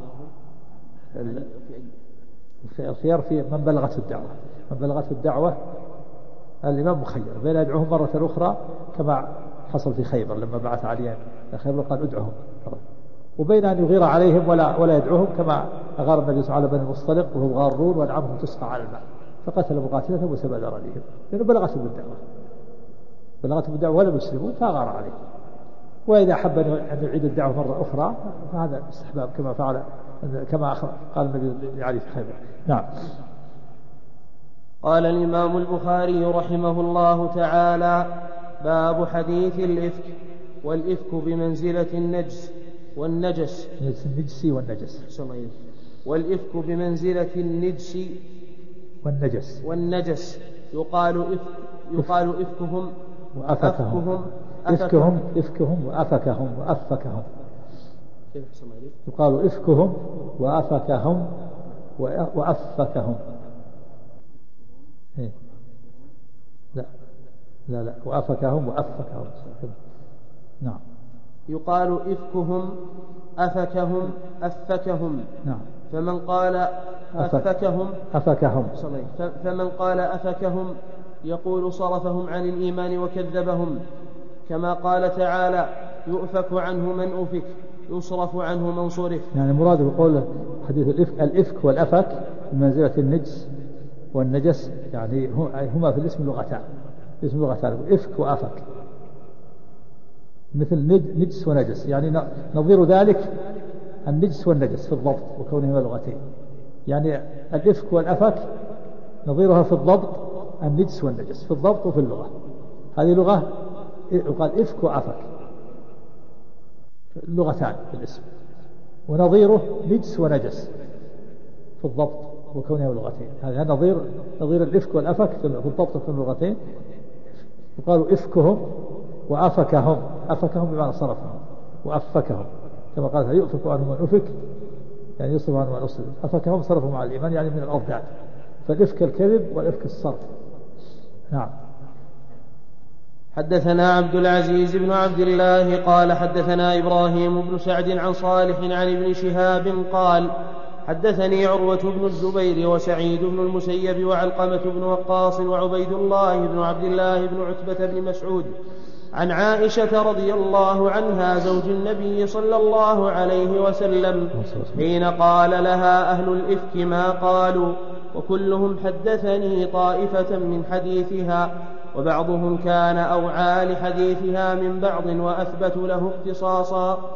الخيار في من بلغت الدعوة. من بلغت الدعوة الإمام مخير بين يدعوهم مرة أخرى كما حصل في خيبر لما بعث عليا خيبر قال: ادعوهم، وبين أن يغير عليهم ولا ولا يدعوهم كما أغار النبي صلى الله عليه وسلم بني المصطلق وهم غارون وأنعمهم تسقى على الماء، فقتل مقاتلتهم وسبى ذراريهم، لأنه بلغتهم الدعوة بلغتهم الدعوة ولم يسلموا فأغار عليهم. وإذا أحب أن يعيد الدعوة مرة أخرى فهذا استحباب كما فعل كما قال النبي لعلي في خيبر. نعم. قال الإمام البخاري رحمه الله تعالى: باب حديث الإفك. والإفك بمنزلة النجس والنجس النجس والنجس والإفك بمنزلة النجس والنجس والنجس يقال إفك يقال إفكهم وأفكهم إفكهم إفكهم وأفكهم وأفكهم يقال إفكهم وأفكهم وأفكهم إيه؟ لا لا لا وأفكهم وأفكهم. نعم. يقال إفكهم أفكهم أفكهم. نعم. فمن قال أفكهم أفكهم فمن قال أفكهم يقول صرفهم عن الإيمان وكذبهم، كما قال تعالى: يؤفك عنه من أفك يصرف عنه من صرف. يعني مراد بقول حديث الإفك الإفك والأفك بمنزلة النجس والنجس، يعني هما في الاسم لغتان، اسم لغتان إفك وأفك، مثل نجس ونجس، يعني نظير ذلك النجس والنجس في الضبط وكونهما لغتين. يعني الإفك والأفك نظيرها في الضبط النجس والنجس في الضبط وفي اللغة. هذه لغة يقال إفك وأفك لغتان في الاسم، ونظيره نجس ونجس في الضبط وكونهما لغتين. هذا نظير نظير الإفك والأفك في الضبط وفي اللغتين. يقال إفكهم وأفكهم، أفكهم بمعنى صرفهم، وأفكهم كما قال: يؤفك عنه من أفك يعني يصرف عنه من أصرف. أفكهم صرفوا مع الإيمان يعني من الأضداد، فالإفك الكذب والإفك الصرف. نعم. حدثنا عبد العزيز بن عبد الله قال حدثنا إبراهيم بن سعد عن صالح عن ابن شهاب قال: حدثني عروة بن الزبير وسعيد بن المسيب وعلقمة بن وقاص وعبيد الله بن عبد الله بن عتبة بن مسعود عن عائشة رضي الله عنها زوج النبي صلى الله عليه وسلم حين قال لها أهل الإفك ما قالوا، وكلهم حدثني طائفة من حديثها، وبعضهم كان أوعى لحديثها من بعض وأثبت له اختصاصا.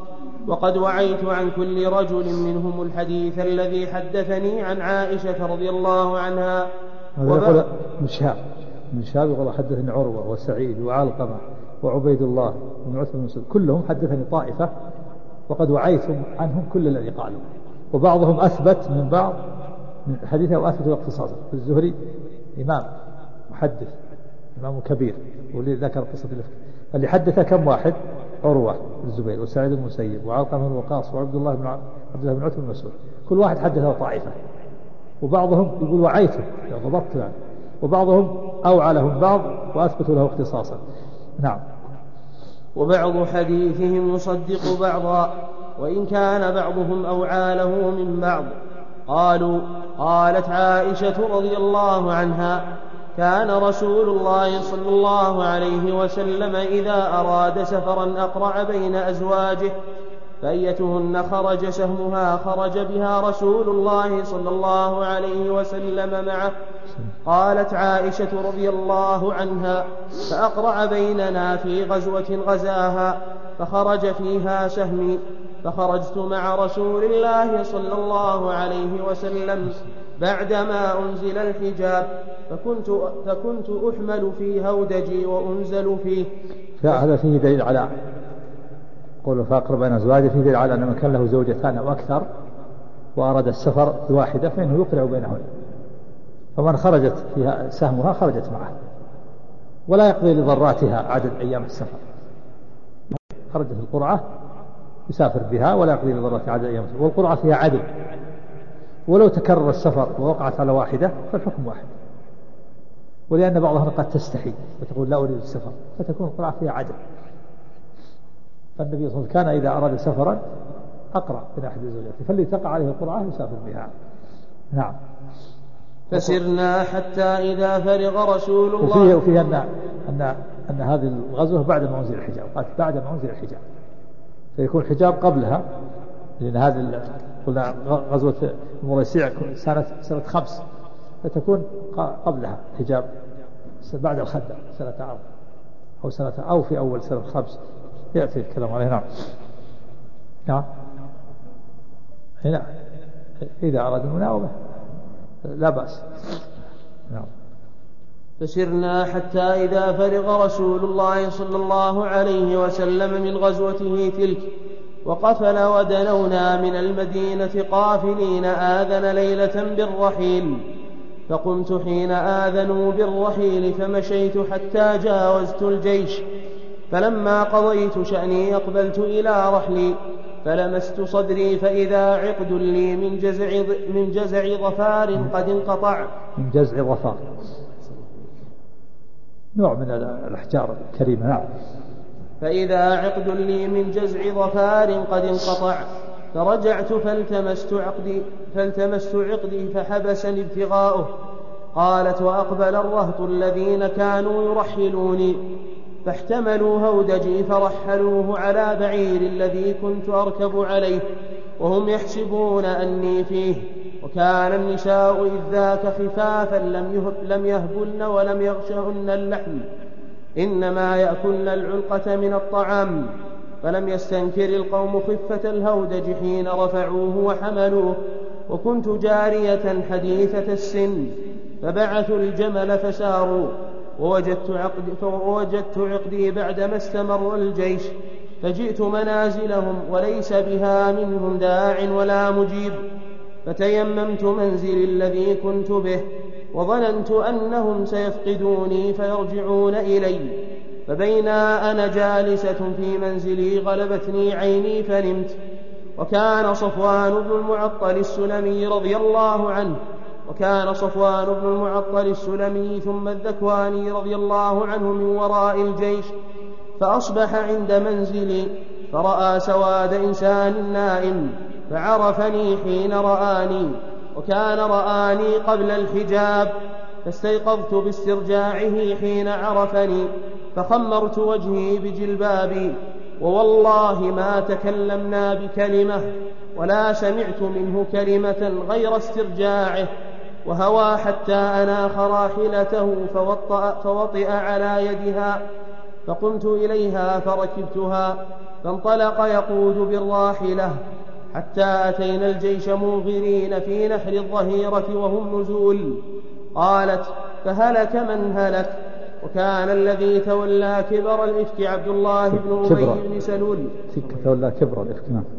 وقد وعيت عن كل رجل منهم الحديث الذي حدثني عن عائشة رضي الله عنها. يقول ابن شهاب ابن شهاب يقول حدثني عروة وسعيد وعلقمة وعبيد الله بن عتبة بن مسعود كلهم حدثني طائفة وقد وعيت عنهم كل الذي قالوا، وبعضهم أثبت من بعض من حديثه وأثبت اختصاصه. الزهري إمام محدث إمام كبير واللي ذكر قصة الإفك، اللي حدث كم واحد؟ عروة بن الزبير وسعيد بن المسيب وعلقمة بن وقاص وعبد الله بن عبد الله بن عتبة بن مسعود، كل واحد حدثه طائفة، وبعضهم يقول وعيته ضبطت يعني، وبعضهم أوعى لهم بعض وأثبتوا له اختصاصا. نعم. وبعض حديثهم يصدق بعضا وإن كان بعضهم أوعى له من بعض. قالوا قالت عائشة رضي الله عنها كان رسول الله صلى الله عليه وسلم إذا أراد سفرا أقرع بين أزواجه فأيتهن خرج سهمها خرج بها رسول الله صلى الله عليه وسلم معه. قالت عائشة رضي الله عنها فأقرع بيننا في غزوة غزاها فخرج فيها سهمي فخرجت مع رسول الله صلى الله عليه وسلم بعدما أنزل الحجاب فكنت, فكنت أحمل في هودجي وأنزل فيه. هذا فيه دليل على قوله فأقرب بين أزواجه، فيه دليل على أن من كان له زوجتان أو أكثر وأراد السفر بواحدة فإنه يقرع بينهن، فمن خرجت فيها سهمها خرجت معه ولا يقضي لضراتها عدد أيام السفر. خرجت القرعة يسافر بها ولا يقضي لضراتها عدد أيام السفر، والقرعة فيها عدل، ولو تكرر السفر ووقعت على واحدة فالحكم واحد، ولأن بعضها قد تستحي وتقول لا أريد السفر فتكون القرعة فيها عدل. فالنبي صلى الله عليه وسلم كان إذا أراد سفرا أقرع بين أحد زوجاته فاللي تقع عليه القرعة يسافر بها. نعم. فسرنا حتى إذا فرغ رسول الله. وفيه, وفيه أن, أن, أن هذه الغزوة بعد ما أنزل الحجاب، قالت بعد ما أنزل الحجاب فيكون الحجاب قبلها، لأن هذه قلنا غزوة المريسيع سنة سنة خمس فتكون قبلها حجاب بعد الخندق سنة عام أو سنة أو في أول سنة خمس يأتي الكلام عليه. نعم. نعم. هنا إذا أراد المناوبة لا بأس. نعم. فسرنا حتى إذا فرغ رسول الله صلى الله عليه وسلم من غزوته تلك وقفل ودنونا من المدينة قافلين آذن ليلة بالرحيل، فقمت حين آذنوا بالرحيل فمشيت حتى جاوزت الجيش، فلما قضيت شأني أقبلت إلى رحلي فلمست صدري فإذا عقد لي من جزع من جزع ظفار قد انقطع. من جزع ظفار نوع من الأحجار الكريمة. نعم. فإذا عقد لي من جزع ظفار قد انقطع فرجعت فالتمست عقدي فالتمست عقدي فحبسني ابتغاؤه. قالت وأقبل الرهط الذين كانوا يرحلوني فاحتملوا هودجي فرحلوه على بعير الذي كنت أركب عليه وهم يحسبون أني فيه، وكان النساء إذ ذاك خفافا لم يهبلن ولم يغشهن اللحم، إنما يأكلن العلقة من الطعام. فلم يستنكر القوم خفة الهودج حين رفعوه وحملوه، وكنت جارية حديثة السن فبعثوا الجمل فساروا، ووجدت عقدي, فوجدت عقدي بعدما استمر الجيش، فجئت منازلهم وليس بها منهم داع ولا مجيب، فتيممت منزلي الذي كنت به وظننت أنهم سيفقدوني فيرجعون إلي، فبينا أنا جالسة في منزلي غلبتني عيني فنمت. وكان صفوان بن المعطل السلمي رضي الله عنه وكان صفوان بن المعطل السلمي ثم الذكواني رضي الله عنه من وراء الجيش، فأصبح عند منزلي فرأى سواد إنسان نائم فعرفني حين رآني، وكان رآني قبل الحجاب، فاستيقظت باسترجاعه حين عرفني، فخمرت وجهي بجلبابي، ووالله ما تكلمنا بكلمة ولا سمعت منه كلمة غير استرجاعه، وهوى حتى أناخ راحلته فوطئ, فوطئ على يدها، فقمت إليها فركبتها فانطلق يقود بالراحلة حتى أتينا الجيش موغرين في نحر الظهيرة وهم نزول. قالت: فهلك من هلك. وكان الذي تولى كبر الإفك عبد الله بن أبي بن سلول. تولى كبر الإفك نعم.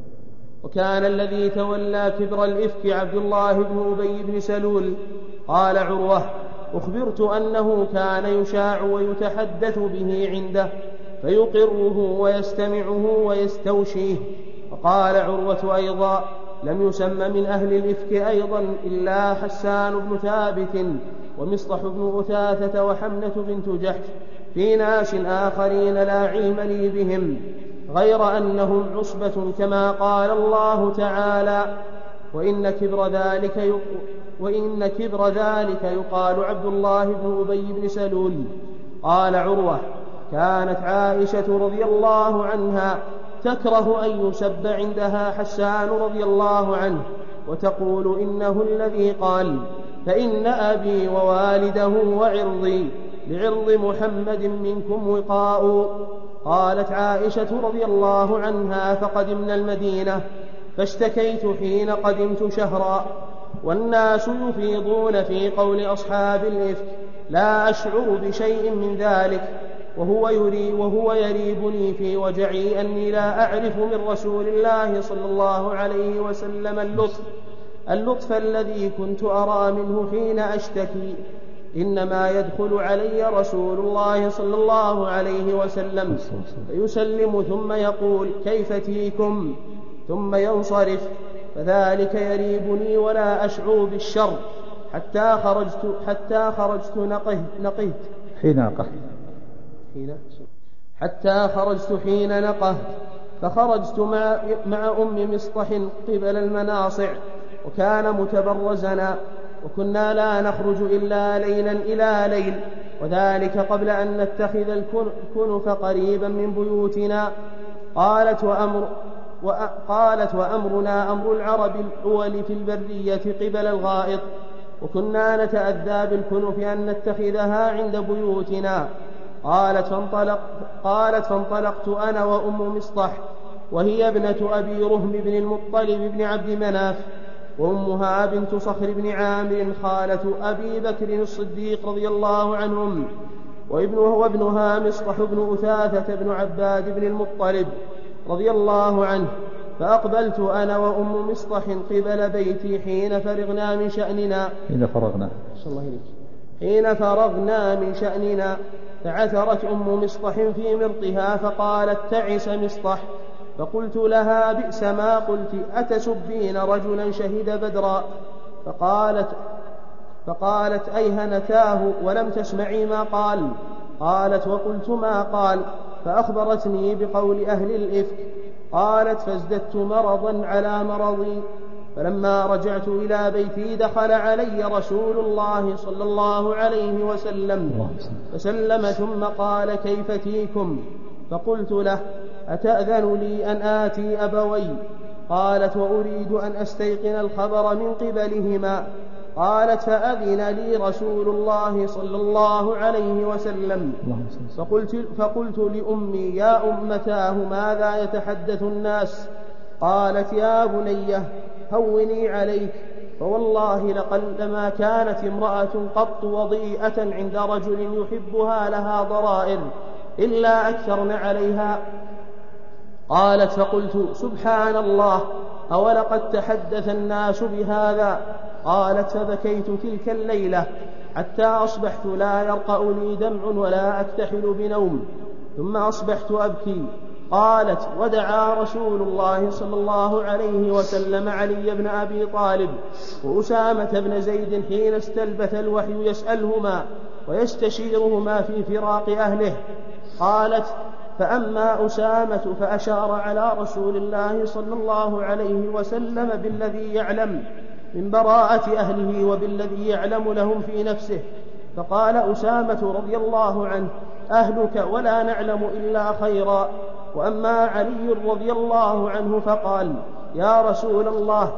وكان الذي تولى كبر الإفك عبد الله بن أبي بن سلول. قال عروة: أخبرت أنه كان يشاع ويتحدث به عنده فيقره ويستمعه ويستوشيه. وقال عروة أيضا: لم يسم من أهل الإفك أيضا إلا حسان بن ثابت ومصطح بن أثاثة وحمنة بنت جحش، في ناس آخرين لا علم لي بهم، غير أنهم عصبة كما قال الله تعالى: وإن كبر ذلك يق... وإن كبر ذلك يقال عبد الله بن أبي بن سلول. قال عروة: كانت عائشة رضي الله عنها تكره أن يسب عندها حسان رضي الله عنه، وتقول: إنه الذي قال: فإن أبي ووالده وعرضي لعرض محمد منكم وقاء. قالت عائشة رضي الله عنها: فقدمنا المدينة فاشتكيت حين قدمت شهرا، والناس يفيضون في قول أصحاب الإفك، لا أشعر بشيء من ذلك، وهو, يري وهو يريبني في وجعي أني لا أعرف من رسول الله صلى الله عليه وسلم اللطف اللطف الذي كنت أرى منه حين أشتكي، إنما يدخل علي رسول الله صلى الله عليه وسلم فيسلم ثم يقول: كيف تيكم؟ ثم ينصرف، فذلك يريبني ولا أشعر بالشر حتى خرجت حتى خرجت نقهت نقهت حين نقهت حين حتى خرجت حين نقهت فخرجت مع, مع أم مصطح قبل المناصع، وكان متبرزنا، وكنا لا نخرج إلا ليلا إلى ليل، وذلك قبل أن نتخذ الكنف قريبا من بيوتنا. قالت وأمر وقالت وأمرنا أمر العرب الأول في البرية قبل الغائط، وكنا نتأذى بالكنف أن نتخذها عند بيوتنا. قالت فانطلق قالت فانطلقت أنا وأم مصطح، وهي ابنة أبي رهم بن المطلب بن عبد مناف، وأمها بنت صخر بن عامر خالة أبي بكر الصديق رضي الله عنهم، وابنه وابنها مصطح بن أثاثة بن عباد بن المطلب رضي الله عنه. فأقبلت أنا وأم مصطح قبل بيتي حين فرغنا من شأننا حين فرغنا حين فرغنا من شأننا فعثرت أم مصطح في مرطها فقالت: تعس مصطح. فقلت لها: بئس ما قلت، أتسبين رجلا شهد بدرا؟ فقالت فقالت أيهنتاه ولم تسمعي ما قال؟ قالت: وقلت ما قال. فأخبرتني بقول أهل الإفك. قالت: فازددت مرضا على مرضي. فلما رجعت إلى بيتي دخل علي رسول الله صلى الله عليه وسلم فسلم ثم قال: كيف تيكم؟ فقلت له: أتأذن لي أن آتي أبوي؟ قالت: وأريد أن أستيقن الخبر من قبلهما. قالت: فأذن لي رسول الله صلى الله عليه وسلم. فقلت, فقلت لأمي: يا أمتاه ماذا يتحدث الناس؟ قالت: يا بنيه هوني عليك، فوالله لقلما كانت امرأة قط وضيئة عند رجل يحبها لها ضرائر إلا أكثرن عليها. قالت: فقلت: سبحان الله، أولقد تحدث الناس بهذا؟ قالت: فبكيت تلك الليلة حتى أصبحت لا يرقأ لي دمع ولا أكتحل بنوم، ثم أصبحت أبكي. قالت: ودعا رسول الله صلى الله عليه وسلم علي بن أبي طالب وأسامة بن زيد حين استلبث الوحي يسألهما ويستشيرهما في فراق أهله. قالت: فأما أسامة فأشار على رسول الله صلى الله عليه وسلم بالذي يعلم من براءة أهله وبالذي يعلم لهم في نفسه، فقال أسامة رضي الله عنه: أهلك ولا نعلم إلا خيرا. وأما علي رضي الله عنه فقال: يا رسول الله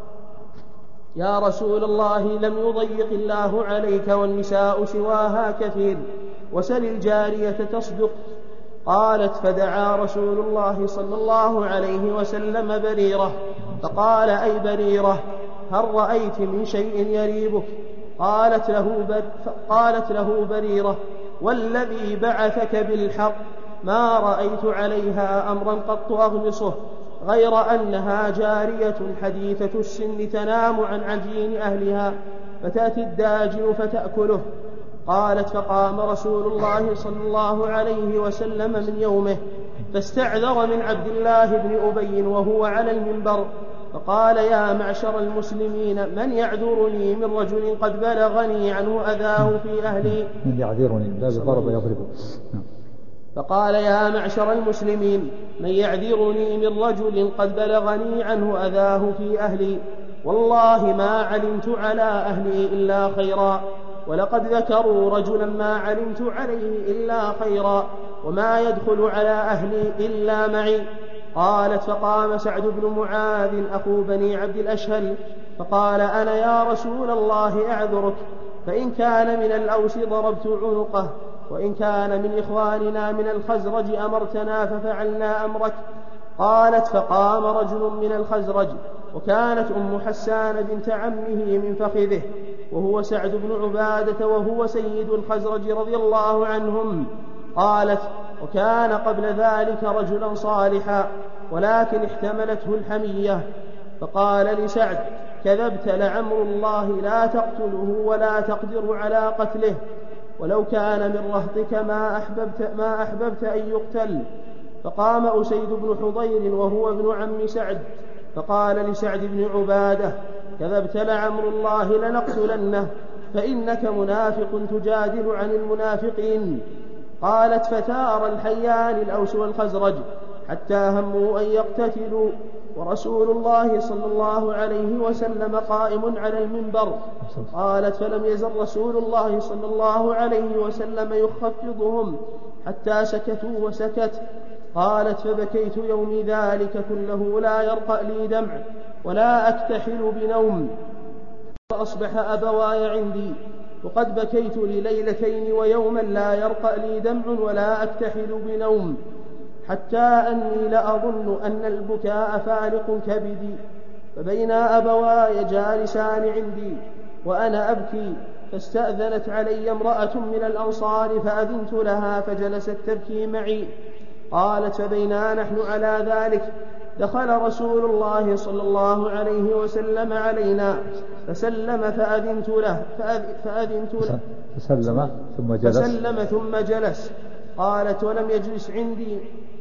يا رسول الله لم يضيق الله عليك والنساء سواها كثير، وسل الجارية تصدق. قالت فدعا رسول الله صلى الله عليه وسلم بريرة فقال أي بريرة هل رأيت من شيء يريبك؟ قالت له, بر قالت له بريرة والذي بعثك بالحق ما رأيت عليها أمرا قط أغمصه غير أنها جارية حديثة السن تنام عن عجين أهلها فتأتي الداجن فتأكله. قالت فقام رسول الله صلى الله عليه وسلم من يومه فاستعذر من عبد الله بن أبي وهو على المنبر فقال يا معشر المسلمين من يعذرني من رجل قد بلغني عنه أذاه في أهلي. من يعذرني لا بضرب يضربه. فقال يا معشر المسلمين من يعذرني من رجل قد بلغني عنه أذاه في أهلي والله ما علمت على أهلي إلا خيرا ولقد ذكروا رجلا ما علمت عليه إلا خيرا وما يدخل على أهلي إلا معي. قالت فقام سعد بن معاذ أخو بني عبد الأشهل فقال أنا يا رسول الله أعذرك فإن كان من الأوس ضربت عنقه وإن كان من إخواننا من الخزرج أمرتنا ففعلنا أمرك. قالت فقام رجل من الخزرج وكانت أم حسان بنت عمه من فخذه وهو سعد بن عبادة وهو سيد الخزرج رضي الله عنهم. قالت وكان قبل ذلك رجلا صالحا ولكن احتملته الحمية فقال لسعد كذبت لعمر الله لا تقتله ولا تقدر على قتله ولو كان من رهطك ما أحببت, ما أحببت أن يقتل. فقام أسيد بن حضير وهو ابن عم سعد فقال لسعد بن عبادة كذبت لعمر الله لنقتلنه فإنك منافق تجادل عن المنافقين. قالت فتار الحيان الأوس والخزرج حتى هموا أن يقتتلوا ورسول الله صلى الله عليه وسلم قائم على المنبر. قالت فلم يزل رسول الله صلى الله عليه وسلم يخفضهم حتى سكتوا وسكت. قالت فبكيت يومي ذلك كله لا يرقى لي دمع ولا أكتحل بنوم فأصبح أبواي عندي وقد بكيت لليلتين ويوما لا يرقى لي دمع ولا أكتحل بنوم حتى أني لأظن أن البكاء فارق كبدي. فبين أبواي جالسان عندي وأنا أبكي فاستأذنت علي امرأة من الأنصار فأذنت لها فجلست تبكي معي. قالت فبينا نحن على ذلك دخل رسول الله صلى الله عليه وسلم علينا فسلم فأذنت له فأذنت له فسلم ثم جلس فسلم ثم جلس. قالت ولم يجلس عندي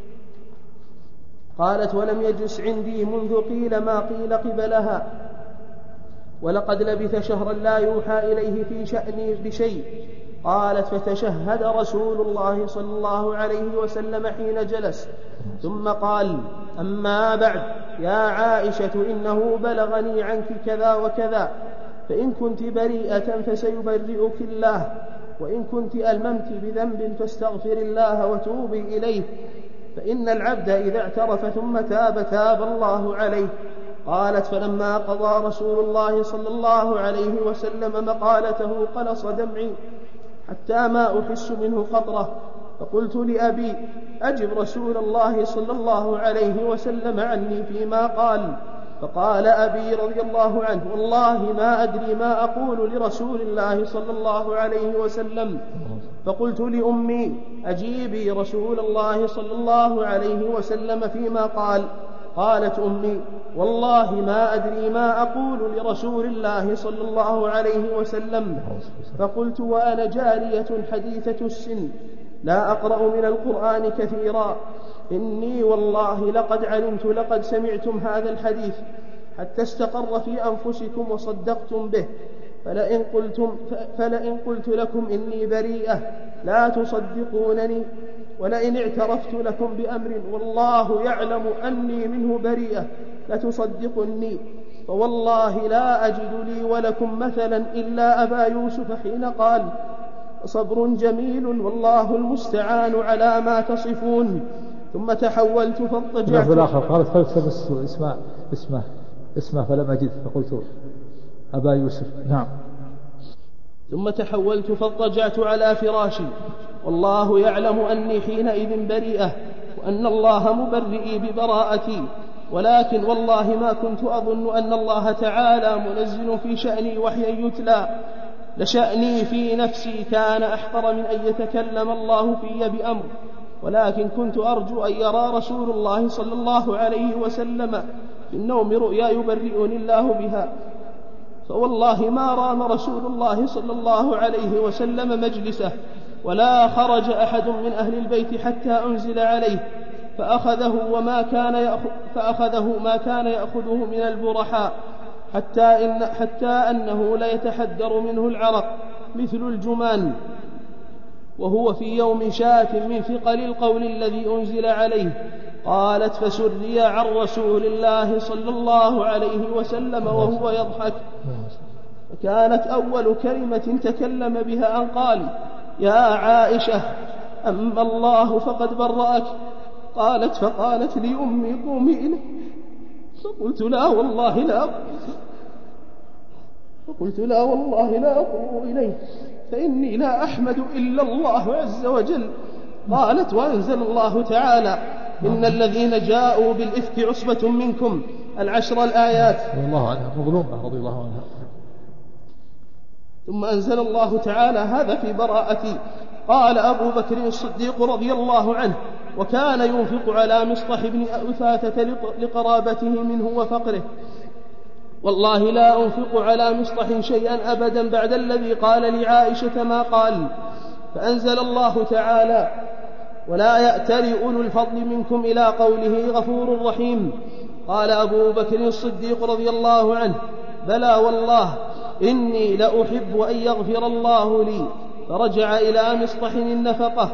قالت ولم يجلس عندي منذ قيل ما قيل قبلها ولقد لبث شهرا لا يوحى إليه في شأني بشيء. قالت فتشهد رسول الله صلى الله عليه وسلم حين جلس ثم قال أما بعد يا عائشة إنه بلغني عنك كذا وكذا فإن كنت بريئة فسيبرئك الله وإن كنت ألممت بذنب فاستغفر الله وتوبي إليه فإن العبد إذا اعترف ثم تاب تاب الله عليه. قالت فلما قضى رسول الله صلى الله عليه وسلم مقالته قلص دمعي حتى ما أحس منه قطرة فقلت لأبي أجب رسول الله صلى الله عليه وسلم عني فيما قال. فقال أبي رضي الله عنه والله ما أدري ما أقول لرسول الله صلى الله عليه وسلم. فقلت لأمي أجيبي رسول الله صلى الله عليه وسلم فيما قال. قالت أمي والله ما أدري ما أقول لرسول الله صلى الله عليه وسلم. فقلت وأنا جارية حديثة السن لا أقرأ من القرآن كثيرا إني والله لقد علمت لقد سمعتم هذا الحديث حتى استقر في أنفسكم وصدقتم به فلئن قلتم فلئن قلت لكم إني بريئة لا تصدقونني ولئن اعترفت لكم بأمر والله يعلم أني منه بريئة لتصدقني فوالله لا أجد لي ولكم مثلا إلا أبا يوسف حين قال صبر جميل والله المستعان على ما تصفون. ثم تحولت فاضطجعت. في الآخر قالت فلتمس اسمه اسمه اسمه فلم أجد فقلت أبا يوسف. نعم. ثم تحولت فاضطجعت على فراشي والله يعلم أني حينئذ بريئة وأن الله مبرئي ببراءتي، ولكن والله ما كنت أظن أن الله تعالى منزل في شأني وحيا يتلى، لشأني في نفسي كان أحقر من أن يتكلم الله في بأمر، ولكن كنت أرجو أن يرى رسول الله صلى الله عليه وسلم في النوم رؤيا يبرئني الله بها، فوالله ما رام رسول الله صلى الله عليه وسلم مجلسه ولا خرج أحد من أهل البيت حتى أنزل عليه، فأخذه وما كان يأخذ فأخذه ما كان يأخذه من البرحاء، حتى, إن حتى أنه ليتحدر منه العرق مثل الجمان، وهو في يوم شاة من ثقل القول الذي أنزل عليه. قالت فسري عن رسول الله صلى الله عليه وسلم وهو يضحك، فكانت أول كلمة تكلم بها أن قال: يا عائشة أما الله فقد برأك. قالت فقالت لي أمي قومي إليه، فقلت لا والله لا فقلت لا والله لا أقوم إليه فإني لا أحمد إلا الله عز وجل. قالت وأنزل الله تعالى: إن الذين جاءوا بالإفك عصبة منكم العشر الآيات. الله عنها مظلومة رضي الله عنها. ثم أنزل الله تعالى: هذا في براءتي. قال أبو بكر الصديق رضي الله عنه: وكان ينفق على مصطح بن أثاثة لقرابته منه وفقره: والله لا أنفق على مصطح شيئا أبدا بعد الذي قال لعائشة ما قال. فأنزل الله تعالى: ولا يأتل أولو الفضل منكم إلى قوله غفور رحيم. قال أبو بكر الصديق رضي الله عنه: بلى والله إني لأحب أن يغفر الله لي. فرجع إلى مصطح النفقة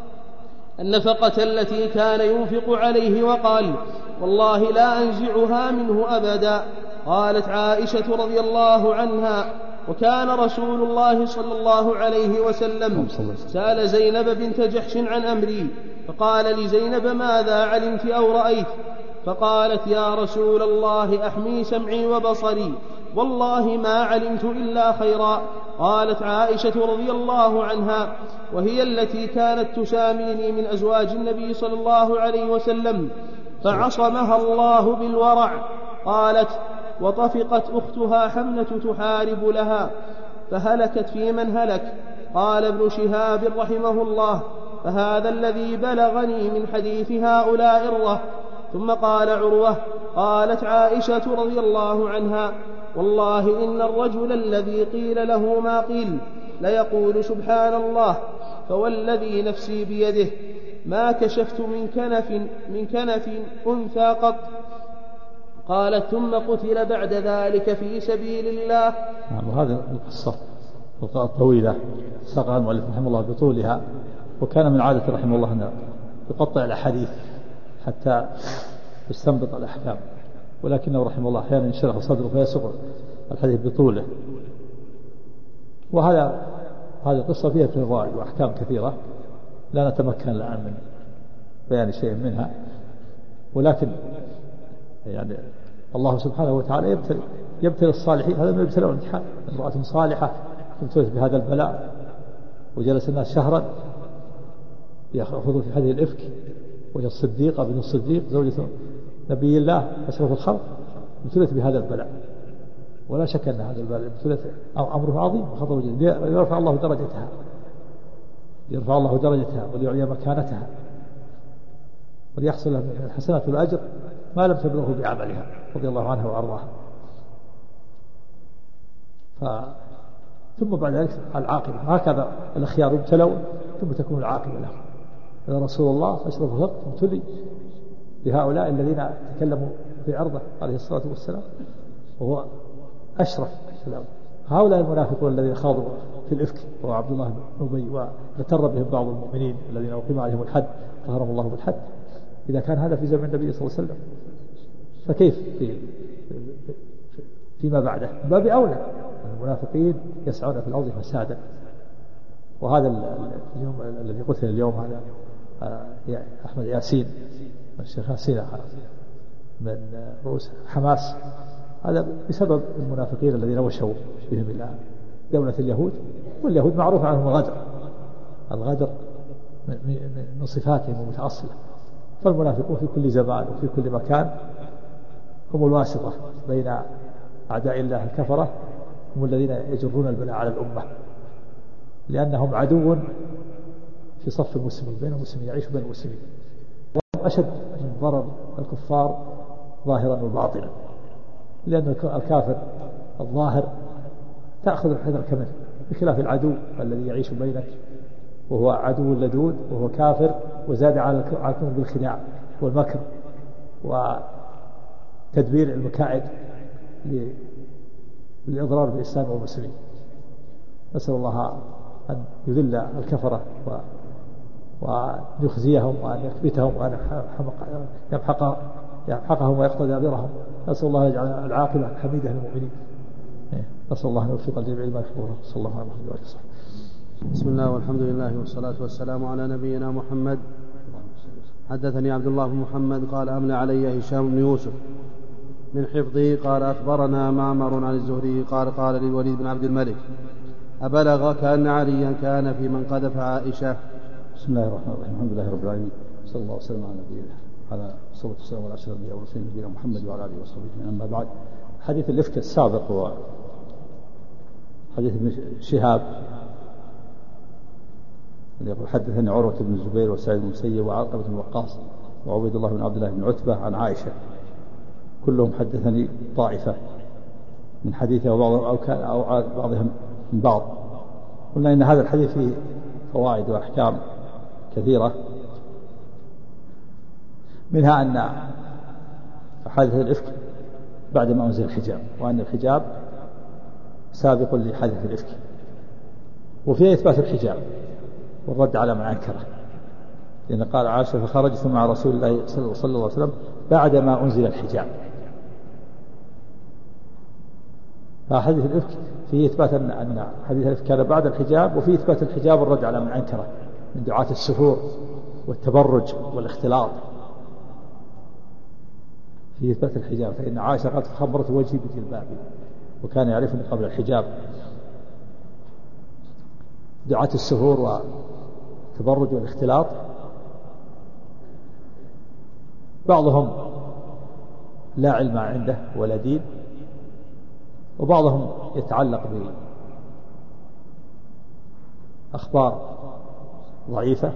النفقة التي كان ينفق عليه وقال: والله لا أنزعها منه أبدا. قالت عائشة رضي الله عنها: وكان رسول الله صلى الله عليه وسلم سأل زينب بنت جحش عن أمري، فقال لزينب: ماذا علمت أو رأيت؟ فقالت: يا رسول الله أحمي سمعي وبصري، والله ما علمت إلا خيرا. قالت عائشة رضي الله عنها، وهي التي كانت تساميني من أزواج النبي صلى الله عليه وسلم، فعصمها الله بالورع. قالت: وطفقت أختها حمنة تحارب لها فهلكت في من هلك. قال ابن شهاب رحمه الله: فهذا الذي بلغني من حديث هؤلاء الره. ثم قال عروة: قالت عائشة رضي الله عنها: والله إن الرجل الذي قيل له ما قيل ليقول سبحان الله، فوالذي نفسي بيده ما كشفت من كنف من كنف أنثى قط. قالت: ثم قتل بعد ذلك في سبيل الله. نعم. وهذه القصة الطويلة ساقها المؤلف رحمه الله بطولها، وكان من عادة رحمه الله أن يقطع الأحاديث حتى يستنبط الأحكام، ولكنه رحمه الله أحيانا ينشرح صدره فيسوق الحديث بطوله. وهذا هذه القصة فيها فوائد وأحكام كثيرة لا نتمكن الآن من بيان شيء منها، ولكن يعني الله سبحانه وتعالى يبتلي يبتلي الصالحين. هذا من يبتلى الامتحان. امرأة صالحة ابتلت بهذا البلاء وجلس الناس شهرا يأخذوا في هذه الإفك، وهي الصديقة بن الصديق زوجة نبي الله أشرف الخلق، ابتلت بهذا البلاء، ولا شك أن هذا البلاء ابتلت أمره عظيم وخطر جدا. يرفع الله درجتها يرفع الله درجتها وليعلي مكانتها وليحصل لها من الحسنات والأجر ما لم تبلغه بعملها رضي الله عنها وأرضاها. ف... ثم بعد ذلك العاقبة، هكذا الأخيار يبتلوا ثم تكون العاقبة لهم. هذا رسول الله أشرف الخلق ابتلي بهؤلاء الذين تكلموا في عرضه عليه الصلاة والسلام، وهو أشرف السلام. هؤلاء المنافقون الذين خاضوا في الإفك وهو عبد الله بن أبي، ويتر بهم بعض المؤمنين الذين أقيم عليهم الحد قهرهم الله بالحد. إذا كان هذا في زمن النبي صلى الله عليه وسلم فكيف في فيما بعده؟ باب أولى. المنافقين يسعون في الأرض فسادا. وهذا اليوم الذي قتل اليوم هذا أحمد ياسين الشيخ ياسين من رؤوس حماس، هذا بسبب المنافقين الذين وشوا بهم إلى دولة اليهود. واليهود معروف عنهم الغدر الغدر من صفاتهم المتأصلة. فالمنافقون في كل زمان وفي كل مكان هم الواسطة بين أعداء الله الكفرة، هم الذين يجرون البلاء على الأمة، لأنهم عدو في صف المسلمين، بين المسلمين، يعيش بين المسلمين، وهم أشد من ضرر الكفار ظاهرا وباطنا، لأن الكافر الظاهر تأخذ حذرك منه، بخلاف العدو الذي يعيش بينك وهو عدو لدود وهو كافر وزاد على الكفر بالخداع والمكر وتدبير المكائد للإضرار بالإسلام والمسلمين. نسأل الله أن يذل الكفرة وأن يخزيهم وأن يكبتهم وأن يمحق يمحقهم ويقطع دابرهم. نسأل الله يجعل العاقبة حميدة للمؤمنين. نسأل الله أن يوفق الجميع لما يحبه. صلى الله عليه وسلم. بسم الله والحمد لله والصلاة والسلام على نبينا محمد. حدثني عبد الله بن محمد قال أملى علي هشام بن يوسف من حفظه قال أخبرنا معمر عن الزهري قال قال للوليد بن عبد الملك أبلغك أن عليا كان في من قذف عائشة. بسم الله الرحمن الرحيم. الحمد لله رب العالمين، صلى الله وسلم على نبينا على صلى الله عليه وسلم على رسول نبينا محمد وعلى آله وصحبه أجمعين. أما بعد، حديث الإفك السابق هو حديث ابن شهاب اللي يقول حدثني عروة بن الزبير وسعيد بن المسيب وعقبة بن وقاص وعبيد الله بن عبد الله بن عتبة عن عائشة، كلهم حدثني طائفة من حديثه وبعضهم أو كان أو بعضهم من بعض. قلنا إن هذا الحديث فيه فوائد وأحكام كثيرة، منها أن حادث الإفك بعد ما أنزل الحجاب، وأن الحجاب سابق لحادث الإفك، وفيه إثبات الحجاب والرد على من أنكره، لأن قال عائشة فخرجت مع رسول الله صلى الله عليه وسلم بعد ما أنزل الحجاب. فحديث الإفك فيه إثبات أن حديث الإفك كان بعد الحجاب، وفيه إثبات الحجاب والرد على من أنكره من دعاة السفور والتبرج والاختلاط. فيه إثبات الحجاب، فإن عائشة قد خبرت وجهي بجلبابي وكان يعرفني قبل الحجاب. دعاة السفور والتبرج والاختلاط بعضهم لا علم عنده ولا دين، وبعضهم يتعلق بأخبار ضعيفة،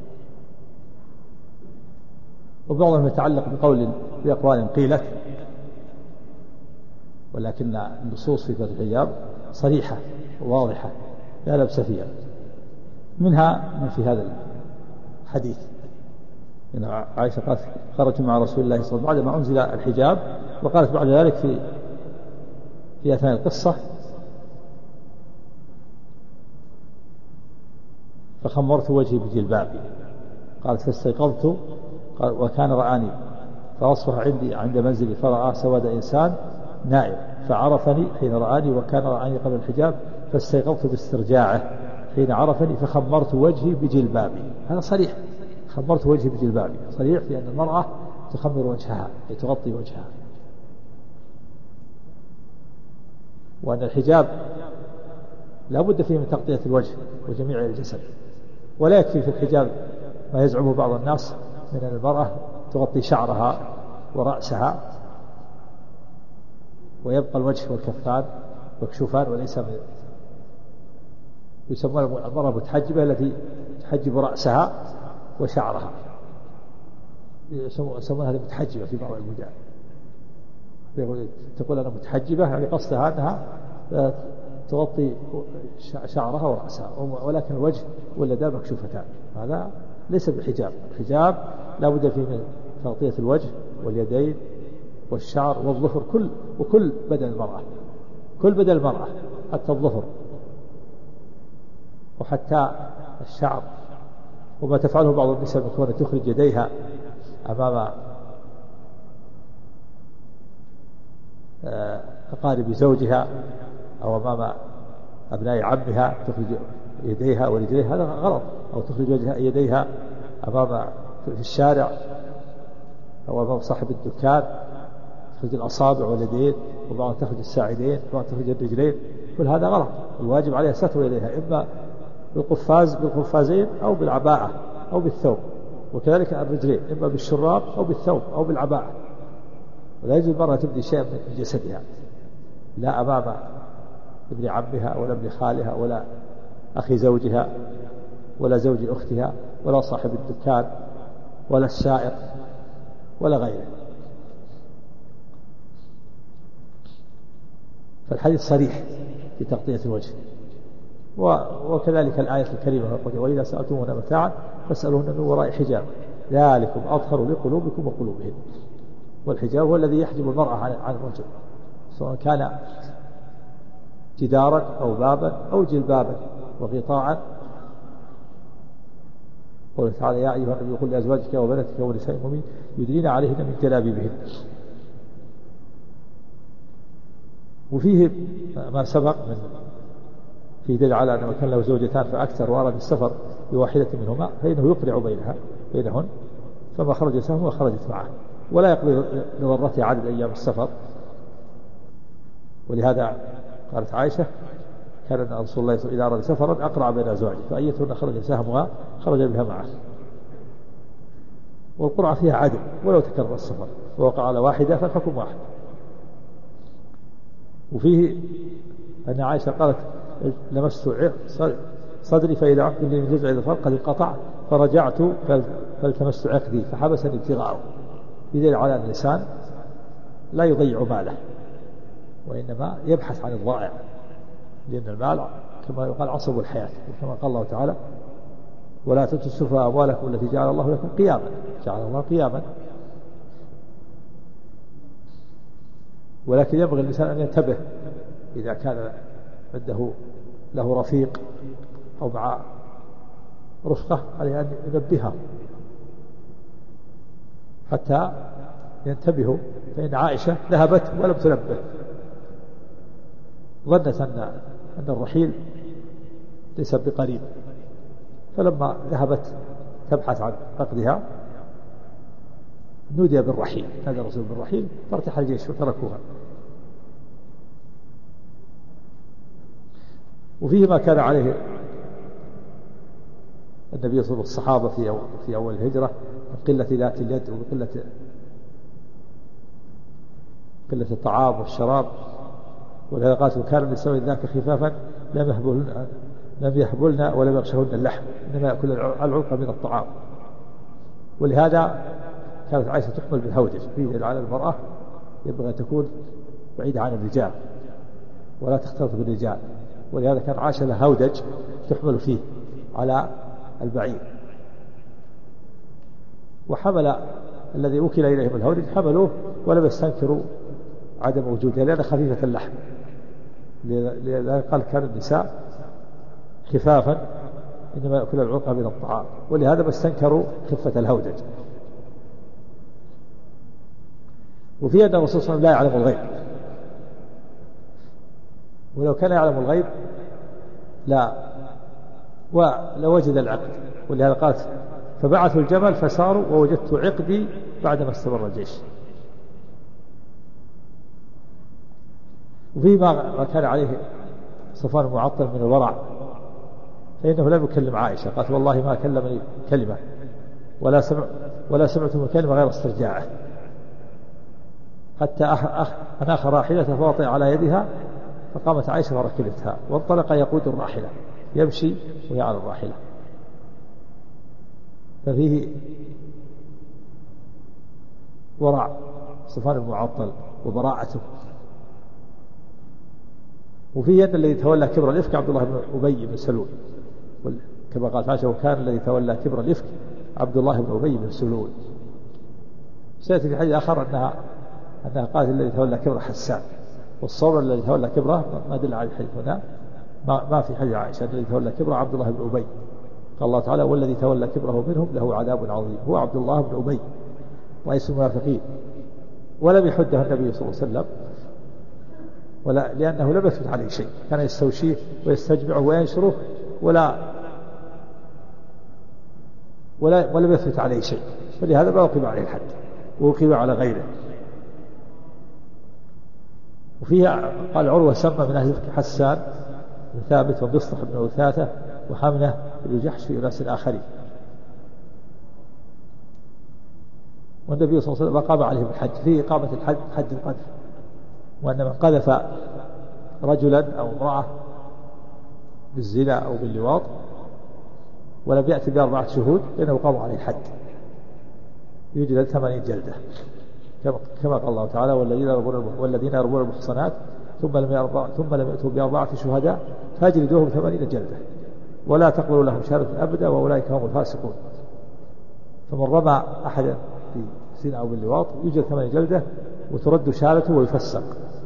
وبعضهم يتعلق بقول بأقوال قيلت، ولكن النصوص في الحجاب صريحة وواضحة لا لبس فيها. منها من في هذا الحديث إن عائشة قالت خرجت مع رسول الله صلى الله عليه وسلم بعد ما أنزل الحجاب، وقالت بعد ذلك في في أثناء القصة فخمرت وجهي بجلبابي، قالت فاستيقظت قال وكان رآني فأصبح عندي عند منزلي فرأى سواد إنسان نائم فعرفني حين رآني وكان رآني قبل الحجاب فاستيقظت باسترجاعه حين عرفني فخمرت وجهي بجلبابي. هذا صريح، خمرت وجهي بجلبابي صريح في أن المرأة تخمر وجهها تغطي وجهها، وأن الحجاب لا بد فيه من تغطية الوجه وجميع الجسد، ولا يكفي في الحجاب ما يزعمه بعض الناس من أن المرأة تغطي شعرها ورأسها ويبقى الوجه والكفان مكشوفان، وليس من يسمون المرأة متحجبة التي تحجب رأسها وشعرها، يسمونها متحجبة في بعض البلدان، تقول أنا متحجبة يعني قصدها أنها تغطي شعرها ورأسها، ولكن الوجه واليدان مكشوفتان، هذا ليس بالحجاب. الحجاب لا بد فيه من تغطية الوجه واليدين والشعر والظفر، كل وكل بدن المرأة، كل بدن المرأة حتى الظفر وحتى الشعر. وما تفعله بعض النساء من كونها تخرج يديها أمام أقارب زوجها أو أمام أبناء عمها، تخرج يديها ورجليها، هذا غلط. أو تخرج وجهها يديها أمام في الشارع أو أمام صاحب الدكان، تخرج الأصابع واليدين، وبعضها تخرج الساعدين، وبعضها تخرج الرجلين، كل هذا غلط. الواجب عليها ستر يديها إما بالقفاز بالقفازين أو بالعباءة أو بالثوب، وكذلك الرجلين إما بالشراب أو بالثوب أو بالعباءة. ولا يجوز المرأة تبدي شيئا من جسدها، لا أمام ابن عمها ولا ابن خالها ولا أخي زوجها ولا زوج أختها ولا صاحب الدكان ولا السائق ولا غيره. فالحديث صريح في تغطية الوجه. وكذلك الآية الكريمة: وإذا سألتموهن متاعا فاسألوهن من وراء حجاب ذلكم أطهر لقلوبكم وقلوبهن. والحجاب هو الذي يحجب المرأة عن الرجل، سواء كان جدارا أو بابا أو جلبابا وغطاء. قوله تعالى: يا أيها النبي قل لأزواجك وبناتك ونساء المؤمنين يدنين عليهن من جلابيبهن. وفيه ما سبق من في دليل على أنه كان له زوجتان فأكثر وأراد السفر بواحدة منهما فإنه يقرع بينها بينهن، فما خرج سهم وخرجت معه، ولا يقضي لضرتها عدد أيام السفر. ولهذا قالت عائشة: كان رسول الله إذا أراد سفرا أقرع بين أزواجه فأيتهن خرج سهمها خرج بها معه. والقرعة فيها عدل ولو تكرر السفر، ووقع على واحدة فالحكم واحد. وفيه أن عائشة قالت: لمست صدري فإذا عقد لي من جزع الظفر قد انقطع فرجعت فالتمست عقدي فحبسني ابتغاؤه. بدليل على أن الإنسان لا يضيع ماله، وإنما يبحث عن الضائع، لأن المال كما يقال عصب الحياة، كما قال الله تعالى: ولا تؤتوا السفهاء أموالكم التي جعل الله لكم قياما. جعل الله قياما. ولكن ينبغي الإنسان أن ينتبه إذا كان عنده له رفيق أو مع رفقة عليه أن ينبهها حتى ينتبهوا. فإن عائشة ذهبت ولم تنبه، ظنت أن أن الرحيل ليس بقريب، فلما ذهبت تبحث عن عقدها نودي بالرحيل، نادى الرسول بالرحيل فارتحل الجيش وتركوها. وفيه ما كان عليه النبي صلى الله عليه وسلم الصحابة في أول, في أول الهجرة من قلة ذات اليد وقلة قلة الطعام والشراب. ولهذا قالت: كان النساء ذاك خفافا لم يحبلن لم يحبلن ولم يغشهن اللحم، إنما يأكل العلقة من الطعام. ولهذا كانت عائشة تحمل بالهودج، فيه على المرأة يبغى تكون بعيدة عن الرجال ولا تختلط بالرجال. ولهذا كان عائشة لها هودج تحمل فيه على البعير. وحمل الذي وكل إليهم الهودج حملوه ولم يستنكروا عدم وجودها لأنها خفيفة اللحم. لذلك قال: كان النساء خفافا إنما يأكل العلقة من الطعام. ولهذا ما استنكروا خفة الهودج. وفي أن الرسول صلى الله عليه وسلم لا يعلم الغيب، ولو كان يعلم الغيب لا ولوجد العقد. ولهذا قالت: فبعثوا الجمل فساروا ووجدت عقدي بعدما استمر الجيش. وفيما كان عليه صفوان المعطل من الورع فإنه لم يكلم عائشة، قالت: والله ما كلمني كلمة ولا سمع ولا سمعت من كلمة غير استرجاعه، حتى أناخ راحلته فوطئ على يدها فقامت عائشة وركبتها وانطلق يقود الراحلة يمشي وهي على الراحلة. ففيه ورع صفوان المعطل وبراءته. وفيه أن الذي تولى كبر الإفك عبد الله بن أبي بن سلول، كما قال عائشة: وكان الذي تولى كبر الإفك عبد الله بن أبي بن سلول. سيأتي في حديث آخر أنها أنها قالت: الذي تولى كبر حسان. والصور الذي تولى كبره ما دل على الحديث هنا، ما, ما في حديث عائشة الذي تولى كبره عبد الله بن أبي. قال الله تعالى: والذي تولى كبره منهم له عذاب عظيم. هو عبد الله بن أبي رئيس المنافقين. ولم يحده النبي صلى الله عليه وسلم ولا لأنه لم يثبت عليه شيء، كان يستوشيه ويستجمعه وينشره ولا ولا ولم يثبت عليه شيء، فلهذا ما وقف عليه الحد ووقف على غيره. وفيها قال عروة: سمى من أهل حسان بن ثابت ومصطح بن أثاثة وحمنة بن جحش في ناس آخرين. والنبي صلى الله عليه وسلم أقام عليهم الحج في إقامة الحج حج القذف، وأن من قذف رجلا أو امرأة بالزنا أو باللواط ولم يأتي بأربعة شهود فإنه قام عليه الحد يجلد ثمانين جلدة، كما قال الله تعالى والذين يرمون والذين يرمون المحصنات ثم لم يربع ثم لم يأتوا بأربعة شهداء فاجلدوهم ثمانين جلدة ولا تقبلوا لهم شهادة أبدا وأولئك هم الفاسقون. فمن رمى أحدا في زنا أو باللواط يجلد ثمانين جلدة وترد شهادته ويفسق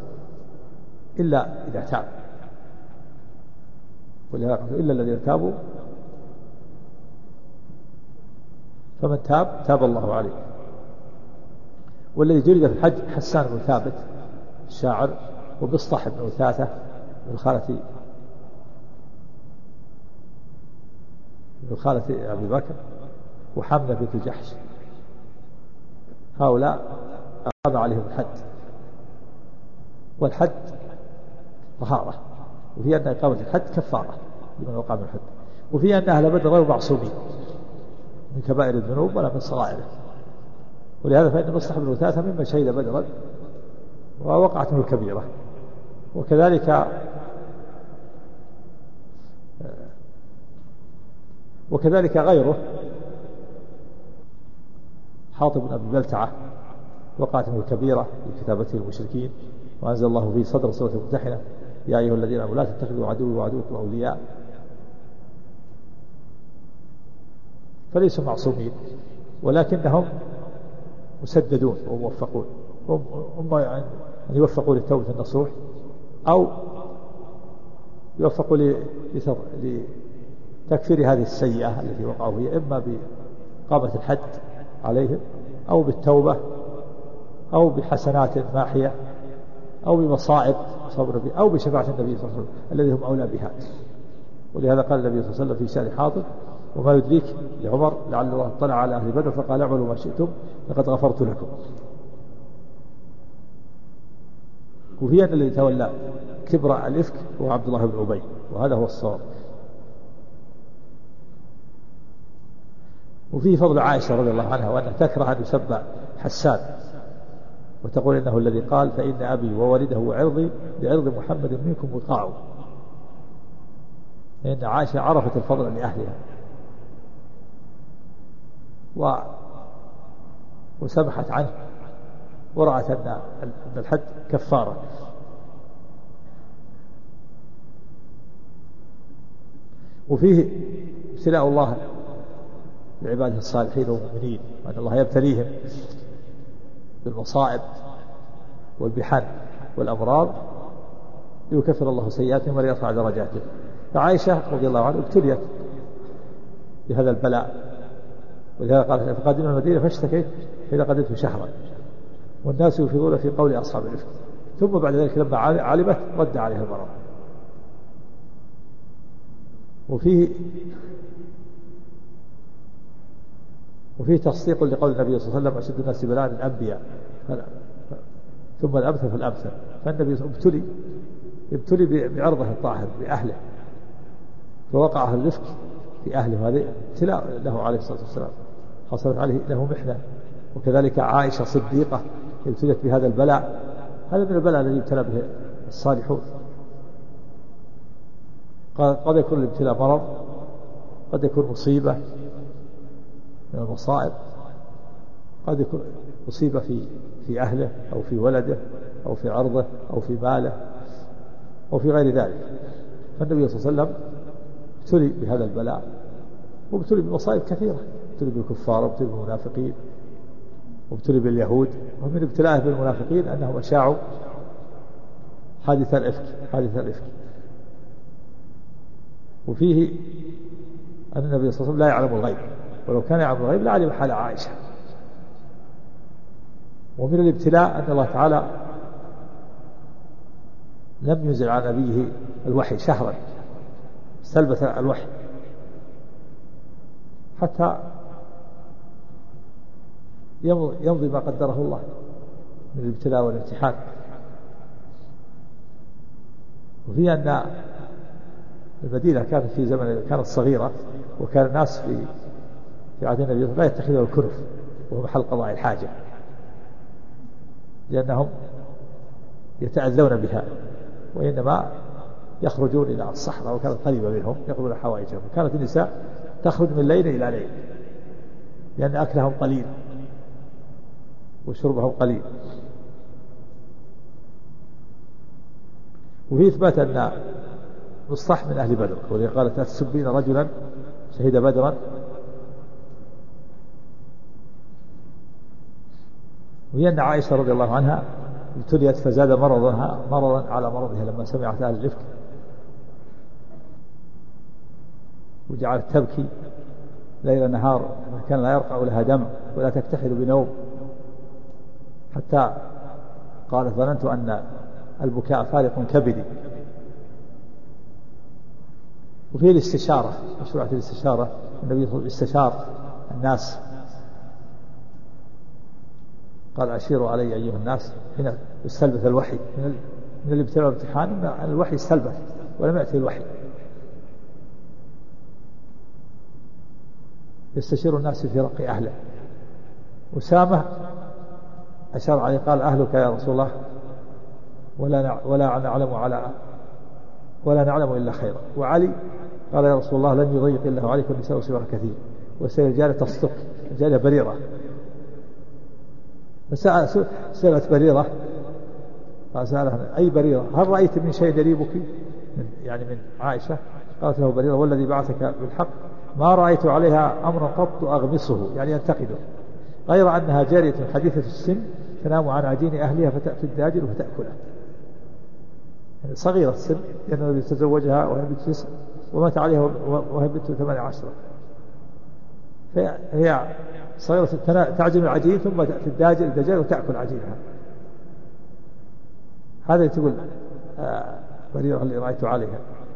إلا إذا تاب، ولهذا إلا الذين تابوا، فمن تاب تاب الله عليه. والذي جلد في الحج حسان بن ثابت الشاعر، وبسطح بن وثاثة من خالة من خالة أبي بكر، وحمزة بنت جحش، هؤلاء أقام عليهم الحد. والحد طهارة، وفي أن إقامة الحد كفارة لمن أقام الحد، وفي أن أهل بدر غير معصومين من كبائر الذنوب ولا من صغائره، ولهذا فإن مصلح بن وثاثة ممن شهد بدرا ووقعت منه الكبيرة. وكذلك وكذلك غيره حاطب بن أبي بلتعة وقعت منه الكبيرة بكتابته المشركين، وأنزل الله في صدر سورة الممتحنة يا أيها الذين آمنوا لا تتخذوا عدوي وعدوكم أولياء. فليسوا معصومين ولكنهم مسددون وموفقون، هم يعني أن يوفقوا للتوبة النصوح أو يوفقوا لتكفير هذه السيئة التي وقعوا فيها، إما بإقامة الحد عليهم أو بالتوبة أو بحسنات ماحية أو بمصائب صبر به أو بشفاعة النبي صلى الله عليه وسلم الذي هم أولى بها. ولهذا قال النبي صلى الله عليه وسلم في شأن حاطب وما يدريك لعمر لعل الله اطلع على أهل بدر فقال اعملوا ما شئتم لقد غفرت لكم. وفي أن الذي تولى كبر الإفك هو عبد الله بن أبي، وهذا هو الصواب. وفيه فضل عائشة رضي الله عنها وأنها تكره أن يسبى حسان، وتقول إنه الذي قال فإن أبي وولده وعرضي لعرض محمد منكم وقاع، لأن عائشة عرفت الفضل لأهلها و... وسمحت عنه ورأت أن الحد كفارة. وفيه ابتلاء الله لعباده الصالحين والمؤمنين، وأن الله يبتليهم بالمصائب والبحن والأمراض ليكفر الله سيئاتهم وليرفع درجاتهم. فعائشة رضي الله عنها ابتليت بهذا البلاء، ولهذا قال فقدمنا المدينة فاشتكيت فإذا قدمت شهرا والناس يفيضون في قول أصحاب الإفك، ثم بعد ذلك لما علمت رد عليها المرض. وفيه وفيه تصديق لقول النبي صلى الله عليه وسلم أشد الناس بلاء الأنبياء ثم الأمثل فالأمثل. فالنبي ابتلي ابتلي بعرضه الطاهر بأهله، فوقع أهل الإفك في أهله، هذا ابتلاء له عليه الصلاة والسلام، حصلت عليه له محنة. وكذلك عائشة صديقة ابتلت بهذا البلاء، هذا من البلاء الذي ابتلى به الصالحون. قد يكون الابتلاء مرض، قد يكون مصيبة من المصائب، قد يكون مصيبة في في أهله أو في ولده أو في عرضه أو في ماله أو في غير ذلك. فالنبي صلى الله عليه وسلم ابتلي بهذا البلاء، وابتلي بمصائب كثيرة، ابتلي بالكفار وابتلي بالمنافقين وابتلي باليهود. ومن ابتلاءه بالمنافقين أنهم أشاعوا حادث الإفك حادث الإفك وفيه أن النبي صلى الله عليه وسلم لا يعلم الغيب، ولو كان يعلم الغيب لعلم حال عائشة. ومن الابتلاء أن الله تعالى لم ينزل على نبيه الوحي شهرا، استلبث الوحي حتى يمضي ما قدره الله من الابتلاء والامتحان. وفي أن المدينة كانت في زمن كانت صغيرة، وكان الناس في في عهد النبي لا يتخذوا الكنف وهو محل قضاء الحاجة، لأنهم يتأذون بها، وإنما يخرجون إلى الصحراء وكانت قريبة منهم يقضون حوائجهم. كانت النساء تخرج من ليل إلى ليل لأن أكلهم قليل وشربهم قليل. وفي إثبات أن مصطح من أهل بدر، ولذلك قالت لا تسبين رجلا شهد بدرا. وهي أن عائشة رضي الله عنها ابتليت فزاد مرضها مرضا على مرضها لما سمعت أهل الإفك، وجعلت تبكي ليل نهار، كان لا يرقع لها دم ولا تكتحل بنوم، حتى قالت ظننت أن البكاء فارق كبدي. وفي الاستشارة، مشروعة الاستشارة، النبي استشار الناس قال أشيروا علي أيها الناس. هنا استلبث الوحي من من الابتلاء والامتحان، أن الوحي استلبث ولم يأتي الوحي. يستشير الناس في رق أهله. أسامة أشار عليه قال أهلك يا رسول الله ولا ولا نعلم على ولا نعلم إلا خيرا. وعلي قال يا رسول الله لن يضيق الله عليك والنساء سوى كثير وسيرجال تصدق رجال بريرة. فسألت بريرة قال سألها أي بريرة هل رأيت من شيء يريبك من يعني من عائشة؟ قالت له بريرة والذي بعثك بالحق ما رأيت عليها أمر قط أغمصه يعني ينتقده، غير أنها جارية حديثة السن تنام عن عجين أهلها فتأتي الداجل وتأكله. يعني صغيرة السن لأن النبي تزوجها وهي بنت تسع ومات عليها وهي بنت ثمان عشرة، فهي صغيرة تعجن العجين ثم تأتي الداجل الدجاج وتأكل عجينها. هذا تقول آه بريرة اللي رأيت عليها.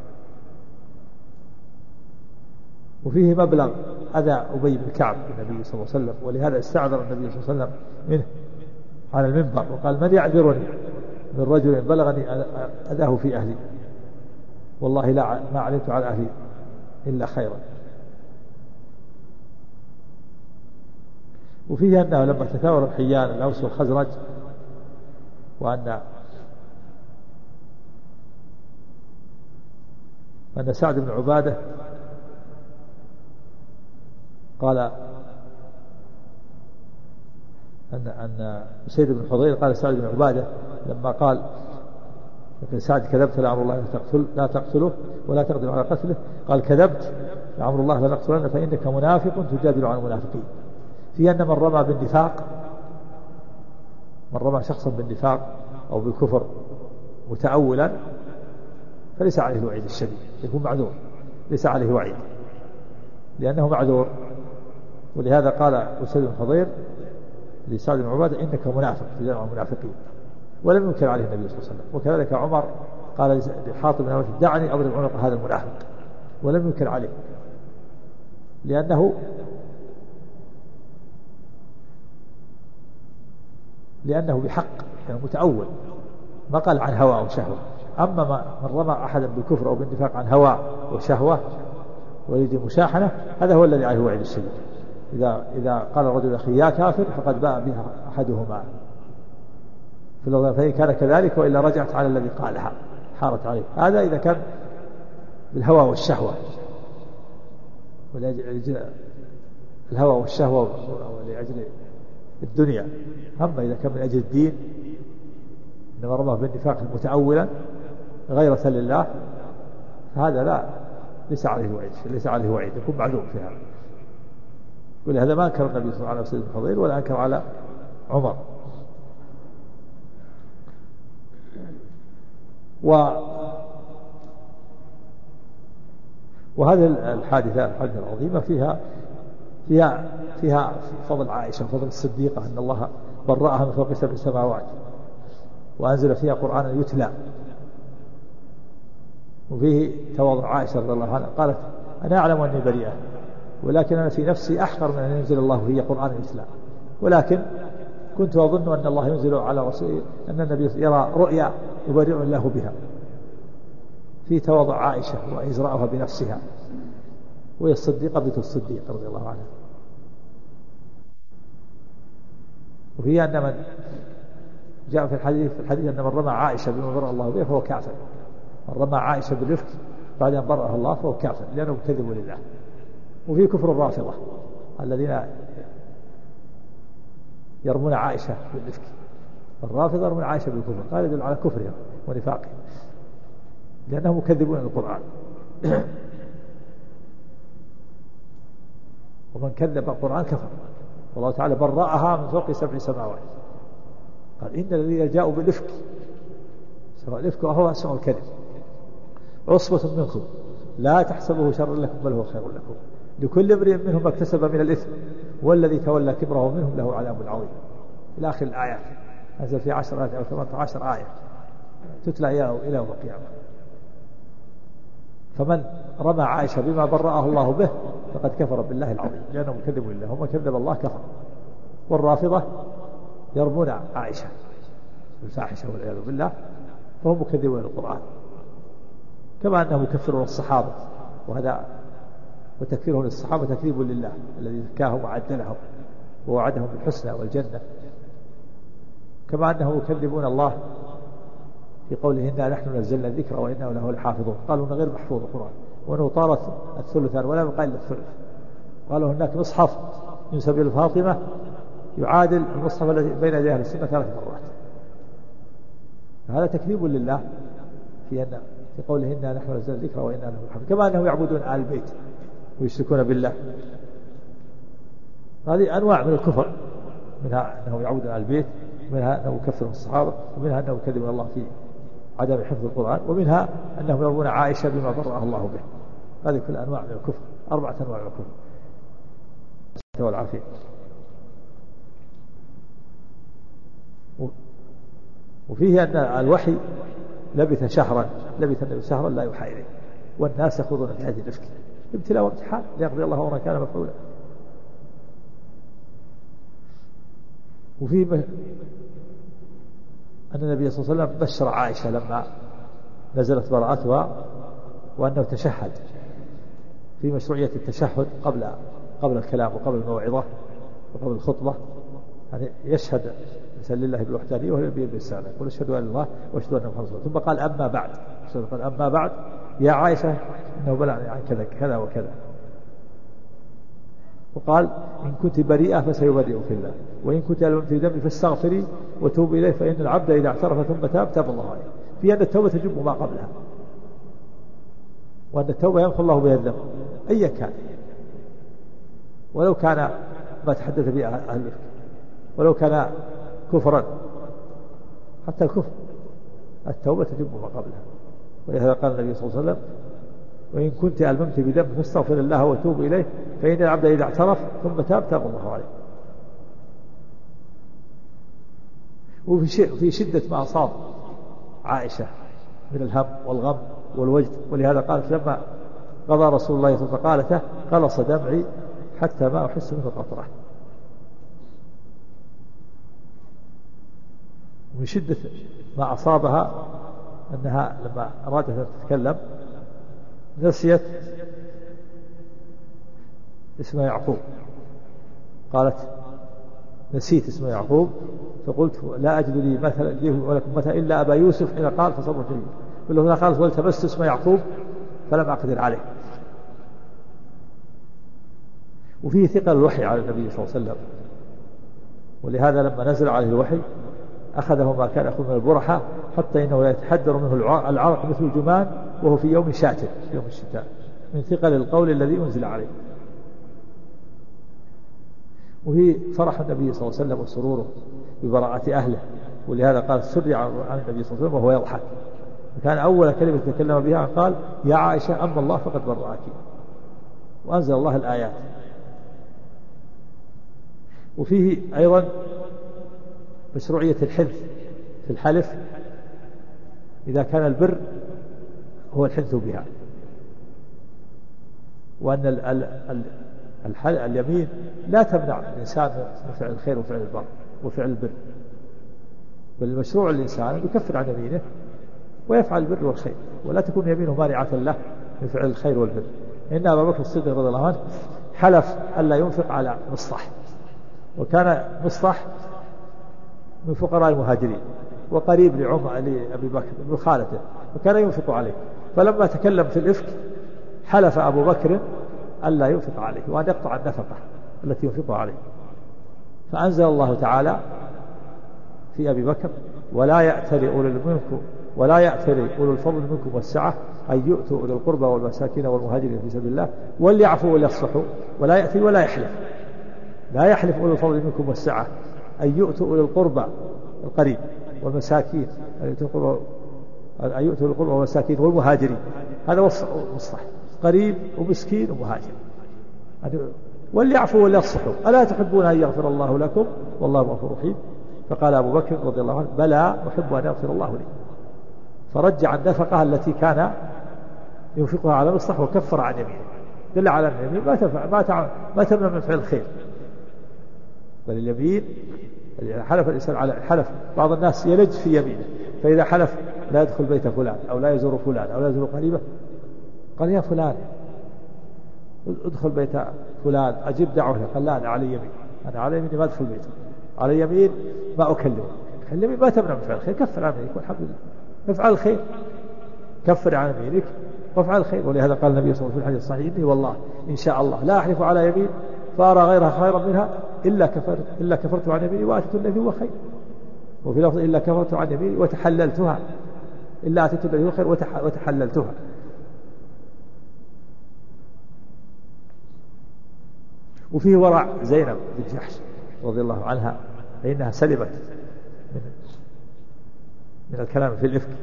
وفيه مبلغ أذى أبي بن كعب النبي صلى الله عليه وسلم، ولهذا استعذر النبي صلى الله عليه وسلم منه على المنبر وقال من يعذرني من رجل بلغني أذاه في أهلي والله لا ما علمت على أهلي إلا خيرا. وفيه أنه لما تثاور الحيان الأوس والخزرج وأن أن سعد بن عبادة قال أن أن سيد بن حضير قال سعد بن عبادة لما قال لكن سعد كذبت لعمر الله لا تقتل لا تقتله ولا تقدر على قتله، قال كذبت لعمر الله لا نقتلن فإنك منافق تجادل عن المنافقين. في أن من رمى بالنفاق من رمى شخصا بالنفاق أو بالكفر متأولا فليس عليه الوعيد الشديد، يكون معذور، ليس عليه وعيد لأنه معذور. ولهذا قال أسيد بن حضير لسعد بن عبادة إنك منافق تجادل عن المنافقين، ولم ينكر عليه النبي صلى الله عليه وسلم. وكذلك عمر قال لحاطب بن أبي دعني أضرب عنق هذا المنافق، ولم ينكر عليه لأنه لأنه بحق يعني متأول، ما قال عن هوى أو شهوة. أما من رمى أحدا بالكفر أو بالنفاق عن هوى وشهوة ويريد مشاحنة هذا هو الذي عليه وعيد الشديد. إذا إذا قال الرجل أخي يا كافر فقد باء بها أحدهما في اللغة، فإن كان كذلك وإلا رجعت على الذي قالها حارت عليه. هذا إذا كان بالهوى والشهوة ولأجل الهوى والشهوة ولأجل الدنيا. أما إذا كان من أجل الدين إنما رمى بالنفاق متأولا غيرة لله فهذا لا ليس عليه وعيد ليس عليه وعيد يكون معذور في هذا. ولهذا ما أنكر النبي صلى الله عليه وسلم على سيد الفضيل ولا أنكر على عمر. و وهذه الحادثة الحادثة العظيمة فيها فيها فيها فضل عائشة وفضل الصديقة أن الله برأها من فوق سبع سماوات وأنزل فيها قرآنا يتلى. وفيه تواضع عائشة رضي الله عنها قالت أنا أعلم أني بريئة ولكن أنا في نفسي أحقر من أن ينزل الله هي قرآن يتلى، ولكن كنت أظن أن الله ينزل على رسول أن النبي يرى رؤيا يبرئ الله بها. في تواضع عائشة وإزراءها بنفسها، وهي الصديقة بنت الصديق رضي الله عنها. وهي أن من جاء في الحديث في الحديث أن من رمى عائشة بما برأ الله به فهو كافر. من رمى عائشة بالرفق بعد أن برأها الله فهو كافر لأنه كذب لله. وفي كفر الرافضة الذين يرمون عائشة بالرفق. الرافضة يرمون عائشة بالكفر، هذا يدل على كفرهم ونفاقهم لأنهم يكذبون القرآن. ومن كذب القرآن كفر. والله تعالى برأها من فوق سبع سماوات. قال إن الذين جاءوا بالإفك، سواء الإفك وهو أسمع الكذب، عصبة منكم لا تحسبوه شرا لكم بل هو خير لكم، لكل امرئ منهم ما اكتسب من الإثم والذي تولى كبره منهم له عذاب عظيم إلى آخر الآيات. نزل في عشر آيات أو ثمانية عشر آية تتلى إلى يوم القيامة. فمن رمى عائشة بما برأه الله به فقد كفر بالله العظيم لأنه مكذب لله، ومن كذب الله كفر. والرافضة يرمون عائشة بالفاحشة والعياذ بالله فهم مكذبون القرآن، كما أنهم يكفرون الصحابة، وهذا وتكفيرهم للصحابة تكذيب لله الذي زكاهم وعدلهم ووعدهم بالحسنى والجنة. كما أنهم يكذبون الله في قوله إنا نحن نزلنا الذكر وإنا له لحافظون. قالوا إنه غير محفوظ القرآن وأنه طارت الثلثان ولا يبقى إلا الثلث. قالوا هناك مصحف من سبيل فاطمة يعادل المصحف الذي بين يدي أهل السنة ثلاث مرات. هذا تكذيب لله في أن في قوله إنا نحن نزلنا الذكر وإنا له لحافظون. كما أنهم يعبدون آل البيت ويشركون بالله. هذه أنواع من الكفر، منها أنهم يعبدون آل البيت، ومنها أنه يكفر الصحابة، ومنها أنه يكذب الله في عدم حفظ القرآن، ومنها أنهم يرمون عائشة بما برأها الله به. هذه كل أنواع من الكفر، أربعة أنواع من الكفر والعافية. وفيه أن الوحي لبث شهرا لبث النبي شهرا لا يوحى إليه، والناس يخوضون في هذه الإفك ابتلاء وامتحان ليقضي الله أمرا كان مفعولا. وفيه أن النبي صلى الله عليه وسلم بشر عائشة لما نزلت براءتها وأنه تشهد في مشروعية التشهد قبل قبل الكلام وقبل الموعظة وقبل الخطبة، يعني يشهد يسأل لله بالوحدانية والنبي بالرسالة، يقول أشهد أن الله وأشهد أن محمدا رسول الله. ثم قال أما بعد، قال أما بعد يا عائشة إنه بلغني عن كذا كذا وكذا. وقال إن كنت بريئة فسيبرئك الله، وإن كنت ألمت دمي فاستغفري وتوب إليه فإن العبد إذا اعترف ثم تاب تاب الله عليه. في أن التوبة تجب ما قبلها، وأن التوبة يمحو الله بها الذنب أي كان، ولو كان ما تحدث به أهل الإفك، ولو كان كفرا، حتى الكفر التوبة تجب ما قبلها. ولهذا قال النبي صلى الله عليه وسلم وإن كنت ألممت بدم فاستغفر الله وتوب إليه فإن العبد إذا اعترف ثم تاب تاب الله عليه. وفي شدة ما أصاب عائشة من الهم والغم والوجد، ولهذا قالت لما قضى رسول الله صلى الله عليه وسلم قالته قلص دمعي حتى ما أحس منه قطرة. ومن شدة ما أصابها أنها لما أرادت أن تتكلم نسيت اسم يعقوب، قالت نسيت اسم يعقوب فقلت لا أجد لي مثلا لي ولكم مثلا إلا أبا يوسف حين قال فصبر جميل. ولهنا قالت والتمست اسم يعقوب فلم أقدر عليه. وفيه ثقل الوحي على النبي صلى الله عليه وسلم، ولهذا لما نزل عليه الوحي أخذه ما كان يأخذ من البرحة حتى إنه لا يتحدر منه العرق مثل الجمان وهو في يوم شاتر في يوم الشتاء من ثقل القول الذي أنزل عليه. وهي فرح النبي صلى الله عليه وسلم وسروره ببراءة أهله، ولهذا قال سرع عن النبي صلى الله عليه وسلم وهو يضحك. وكان أول كلمة تكلم بها قال يا عائشة أما الله فقد برأك، وأنزل الله الآيات. وفيه أيضا مشروعية الحنث في الحلف إذا كان البر هو الحنث بها، وأن ال ال ال اليمين لا تمنع الإنسان من فعل الخير وفعل البر وفعل البر، بل المشروع الإنسان يكفر عن يمينه ويفعل البر والخير، ولا تكون يمينه مانعة له من فعل الخير والبر. إن أبا بكر الصديق رضي الله عنه حلف ألا ينفق على مصطح، وكان مصطح من فقراء المهاجرين وقريب لعمر لأبي بكر ابن خالته وكان ينفق عليه، فلما تكلم في الإفك حلف أبو بكر ألا ينفق عليه وأن يقطع النفقة التي ينفقها عليه، فأنزل الله تعالى في أبي بكر ولا يأتل أولو منكم ولا يأتل أولو الفضل منكم والسعة أن يؤتوا أولي القربى والمساكين والمهاجرين في سبيل الله وليعفوا وليصفحوا، ولا يأتل ولا يحلف، لا يحلف أولو الفضل منكم والسعة أن يؤتوا أولي القربى القريب والمساكين أن يؤتوا القربى والمساكين والمهاجرين، هذا وصح قريب ومسكين ومهاجر، وليعفوا وليصفحوا ألا تحبون أن يغفر الله لكم والله غفور رحيم. فقال أبو بكر رضي الله عنه بلى أحب أن يغفر الله لي، فرجع النفقة التي كان ينفقها على مصلح وكفر عن يمينه، دل على أن اليمين ما تنفع ما تعمل ما تمنع من فعل الخير، بل اليمين حلف الإنسان على حلف. بعض الناس يلج في يمينه، فإذا حلف لا يدخل بيت فلان أو لا يزور فلان أو لا يزور قريبه قال يا فلان ادخل بيت فلان أجيب دعوه، قال لا أنا على يمين، أنا على يميني ما أدخل بيته، على يمين ما أكلمه، اليمين ما تمنع من فعل الخير، كفر عن يمينك والحمد لله، افعل الخير، كفر عن يمينك وافعل الخير. ولهذا قال النبي صلى الله عليه وسلم في الحديث الصحيح إني والله إن شاء الله لا أحلف على يمين فأرى غيرها خيرا منها إلا كفرت إلا كفرت عن يميني وأتيت الذي هو خير، وفي لفظ إلا كفرت عن يميني وتحللتها إلا أتيت الذي هو خير وتحللتها. وفيه ورع زينب بن جحش رضي الله عنها فإنها سلمت من, من الكلام في الإفك،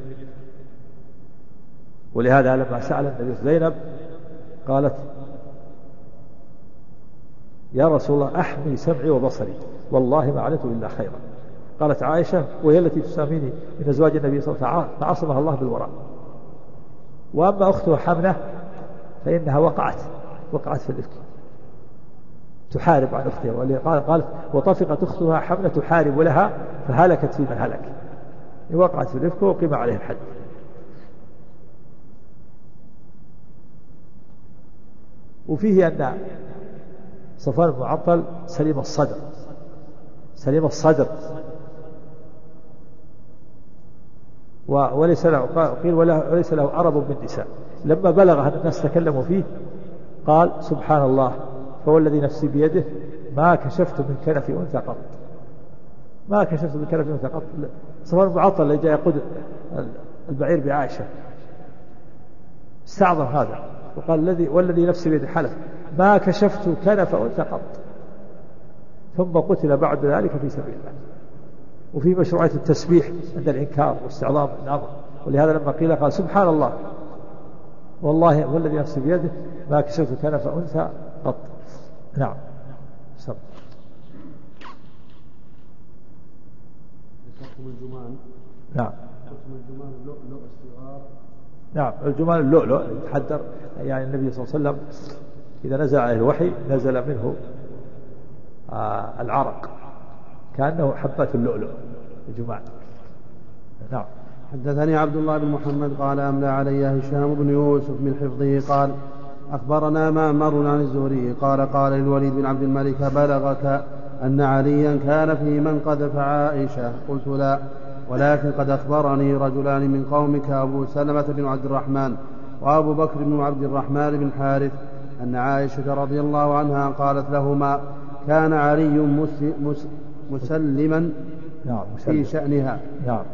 ولهذا لما سأل النبي زينب قالت يا رسول الله أحمي سمعي وبصري والله ما علمت إلا خيرا. قالت عائشة وهي التي تساميني من أزواج النبي صلى الله عليه وسلم فعصمها الله بالوراء. وأما أختها حمنة فإنها وقعت وقعت في الإفك تحارب عن أختها، قالت وطفقت أختها حمنة تحارب لها فهلكت في من هلك، وقعت في الإفك وقيم عليه الحد. وفيه أن صفوان بن معطل سليم الصدر سليم الصدر وليس له قيل وليس له عرض بالنساء. لما بلغ أن الناس تكلموا فيه قال سبحان الله فهو الذي نفسي بيده ما كشفت من كنف أنثى قط، ما كشفت من كنف أنثى قط. صفوان بن معطل اللي جاء يقود البعير بعائشة استعظم هذا وقال الذي والذي نفسي بيده حلف ما كشفت كنف أنثى قط، ثم قتل بعد ذلك في سبيل الله. وفي مشروعية التسبيح عند الإنكار واستعظام الأمر، ولهذا لما قيل قال سبحان الله والله والذي نفسي بيده ما كشفت كنف أنثى قط. نعم سب الجمان. نعم الجمان اللؤلؤ الصغار. نعم الجمان اللؤلؤ يتحدر، يعني النبي صلى الله عليه وسلم إذا نزل عليه الوحي نزل منه آه العرق كأنه حبة اللؤلؤ الجمان. نعم. حدثني عبد الله بن محمد قال أملى علي هشام بن يوسف من حفظه قال أخبرنا معمر عن الزهري قال قال للوليد بن عبد الملك بلغك أن عليا كان في من قذف عائشة؟ قلت لا، ولكن قد أخبرني رجلان من قومك أبو سلمة بن عبد الرحمن وأبو بكر بن عبد الرحمن بن حارث أن عائشة رضي الله عنها قالت لهما كان علي مسلما في شأنها. نعم.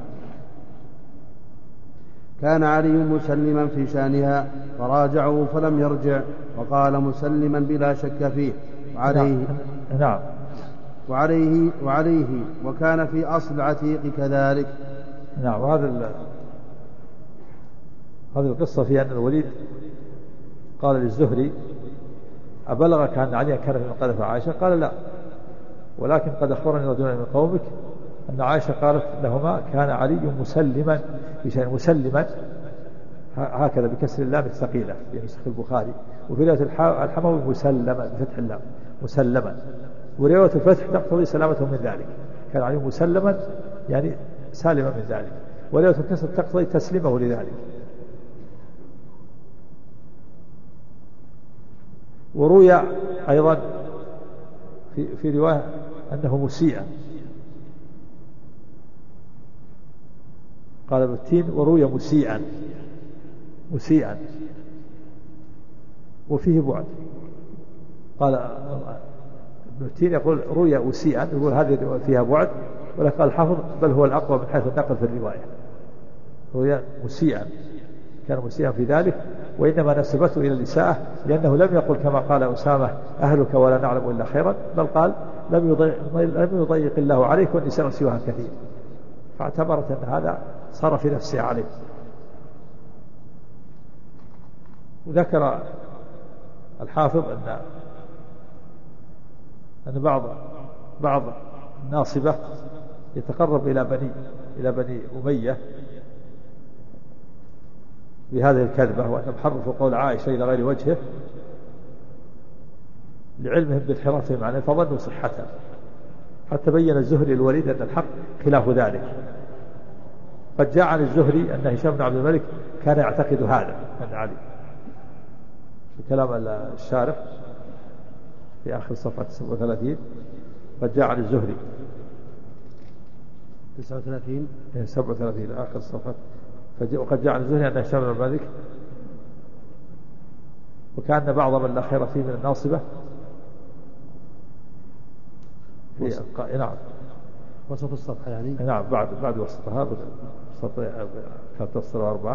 كان علي مسلما في شأنها فراجعوا فلم يرجع وقال مسلما بلا شك فيه وعليه. نعم. وعليه وعليه وكان في أصل العتيق كذلك. نعم. وهذا هذه القصة في أن الوليد قال للزهري أبلغك أن علي كان في من قذف عائشة؟ قال لا، ولكن قد أخبرني رجلان من قومك أن عائشة قالت لهما كان علي مسلما في شيء. مسلما هكذا بكسر اللام الثقيلة في نسخ البخاري، وفي رواية الحموي مسلما بفتح اللام مسلما، ورواية الفتح تقتضي سلامته من ذلك، كان علي مسلما يعني سالما من ذلك، ورواية الكسر تقتضي تسليمه لذلك. وروي أيضا في, في رواية أنه مسيئا قال ابن التين وروي مسيئا مسيئا وفيه بعد. قال ابن التين يقول روي مسيئا، يقول هذه فيها بعد، ولكن قال الحافظ بل هو الأقوى من حيث النقل في الرواية، روي مسيئا، كان مسيئا في ذلك، وإنما نسبته إلى الإساءة لأنه لم يقل كما قال أسامة أهلك ولا نعلم إلا خيرا، بل قال لم يضيق, لم يضيق الله عليك والنساء سواها كثير، فاعتبرت أن هذا صار في نفسه عليه. وذكر الحافظ أن أن بعض بعض الناصبة يتقرب إلى بني إلى بني أمية بهذه الكذبة، وأنهم حرفوا قول عائشة إلى غير وجهه لعلمهم بانحرافهم عنه فظنوا صحته، حتى بين الزهري الوليد أن الحق خلاف ذلك. قد جاء عن الزهري أن هشام بن عبد الملك كان يعتقد هذا أن علي، في كلام الشارح في آخر صفحة سبعة وثلاثين، قد جاء عن الزهري تسعة وثلاثين سبعة وثلاثين آخر صفحة، وقد جاء عن الزهري أن هشام بن عبد الملك وكان بعض من لا خير فيه من الناصبة في نعم وسط الصفحة يعني نعم بعد بعد وسطها كانت تصل أربعة.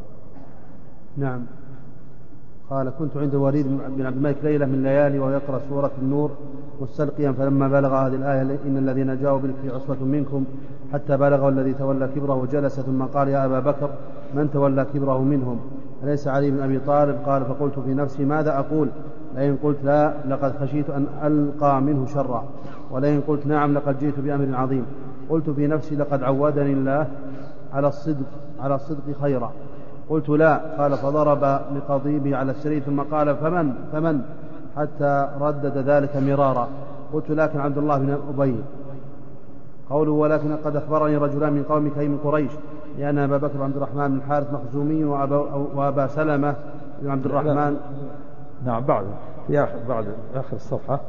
نعم. قال كنت عند الوليد بن عبد الملك ليلة من ليالي وهو يقرأ سورة النور مستلقيا، فلما بلغ هذه الآية إن الذين جاءوا بالإفك عصبة منكم حتى بلغ الذي تولى كبره جلس ثم قال يا أبا بكر من تولى كبره منهم أليس علي بن أبي طالب؟ قال فقلت في نفسي ماذا أقول؟ لئن قلت لا لقد خشيت أن ألقى منه شرا، ولئن قلت نعم لقد جئت بأمر عظيم. قلت في نفسي لقد عودني الله على الصدق على الصدق خيرا. قلت لا. قال فضرب بقضيبه على السرير ثم قال فمن فمن حتى ردد ذلك مرارا. قلت لكن عبد الله بن أبي. قوله ولكن قد أخبرني رجلان من قومك أي من قريش لأن أبا بكر عبد الرحمن بن الحارث مخزومي وأبا, وأبا سلمة بن عبد الرحمن. نعم بعد في آخر بعد آخر الصفحة.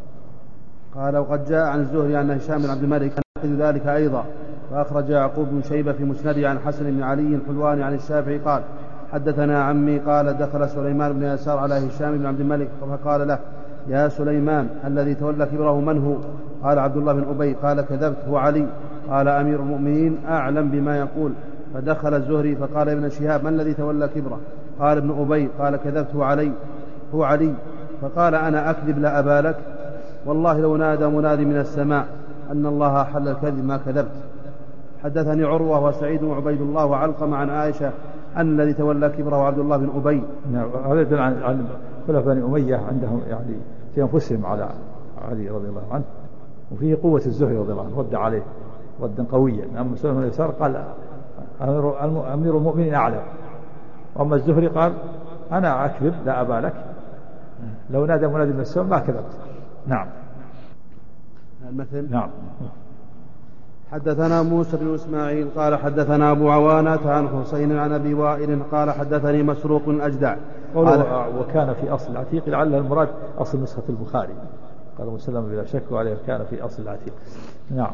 قال وقد جاء عن الزهري أن هشام بن عبد الملك ينقل ذلك أيضا. فأخرج يعقوب بن شيبة في مسنده عن حسن بن علي الحلواني عن الشافعي قال حدثنا عمي قال دخل سليمان بن يسار على هشام بن عبد الملك فقال له يا سليمان الذي تولى كبره من هو؟ قال عبد الله بن أبي. قال كذبت هو علي. قال أمير المؤمنين أعلم بما يقول. فدخل الزهري فقال ابن شهاب من الذي تولى كبره؟ قال ابن أبي. قال كذبت هو علي هو علي. فقال أنا أكذب لا أبا لك؟ والله لو نادى منادي من السماء أن الله حل الكذب ما كذبت. حدثني عروة وسعيد وعبيد الله وعلقم عن عائشة أن الذي تولى كبره عبد الله بن أبي. نعم هذا يدل عن خلفاء بني أمية عندهم يعني في أنفسهم على علي رضي الله عنه، وفيه قوة الزهري رضي الله عنه رد عليه ردا قويا. أما سليمان بن يسار قال أمير المؤمنين أعلم، وأما الزهري قال أنا أكذب لا أبا لك، لو نادى منادي من السماء ما كذبت. نعم المثل. نعم. حدثنا موسى بن إسماعيل قال حدثنا أبو عوانة عن حسين عن أبي وائل قال حدثني مسروق الأجدع قال وكان في أصل العتيق لعل المراد أصل نسخة البخاري. قال مسلم بلا شك وعليه كان في أصل العتيق. نعم.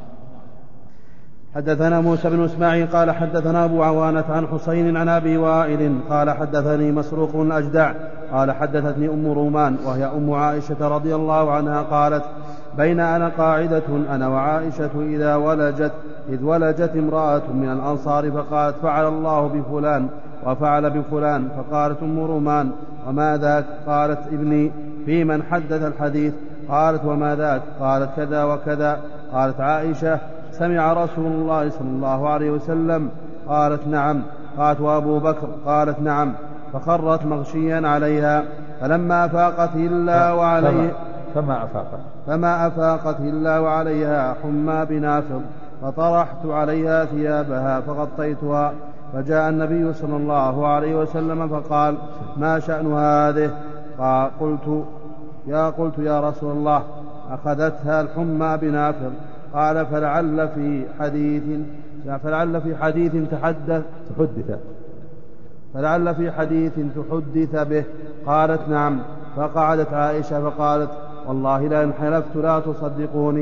حدثنا موسى بن إسماعيل قال حدثنا أبو عوانة عن حسين عن أبي وائل قال حدثني مسروق الأجدع قال حدثتني أم رومان وهي أم عائشة رضي الله عنها قالت بين أنا قاعدة أنا وعائشة إذا ولجت إذ ولجت امرأة من الأنصار فقالت فعل الله بفلان وفعل بفلان. فقالت أم رومان وما ذاك؟ قالت ابني في من حدث الحديث. قالت وما ذاك؟ قالت كذا وكذا. قالت عائشة سمع رسول الله صلى الله عليه وسلم؟ قالت نعم. قالت وأبو بكر؟ قالت نعم. فخرت مغشيا عليها فلما أفاقت إلا وعليه فما أفاقت فما أفاقت إلا وعليها حمى بنافض فطرحت عليها ثيابها فغطيتها. فجاء النبي صلى الله عليه وسلم فقال ما شأن هذه؟ قلت يا قلت يا رسول الله أخذتها الحمى بنافض. قال فلعل في حديث فلعل في حديث تحدث تحدث فلعل في حديث تحدث به. قالت نعم. فقعدت عائشة فقالت والله لئن حلفت لا تصدقوني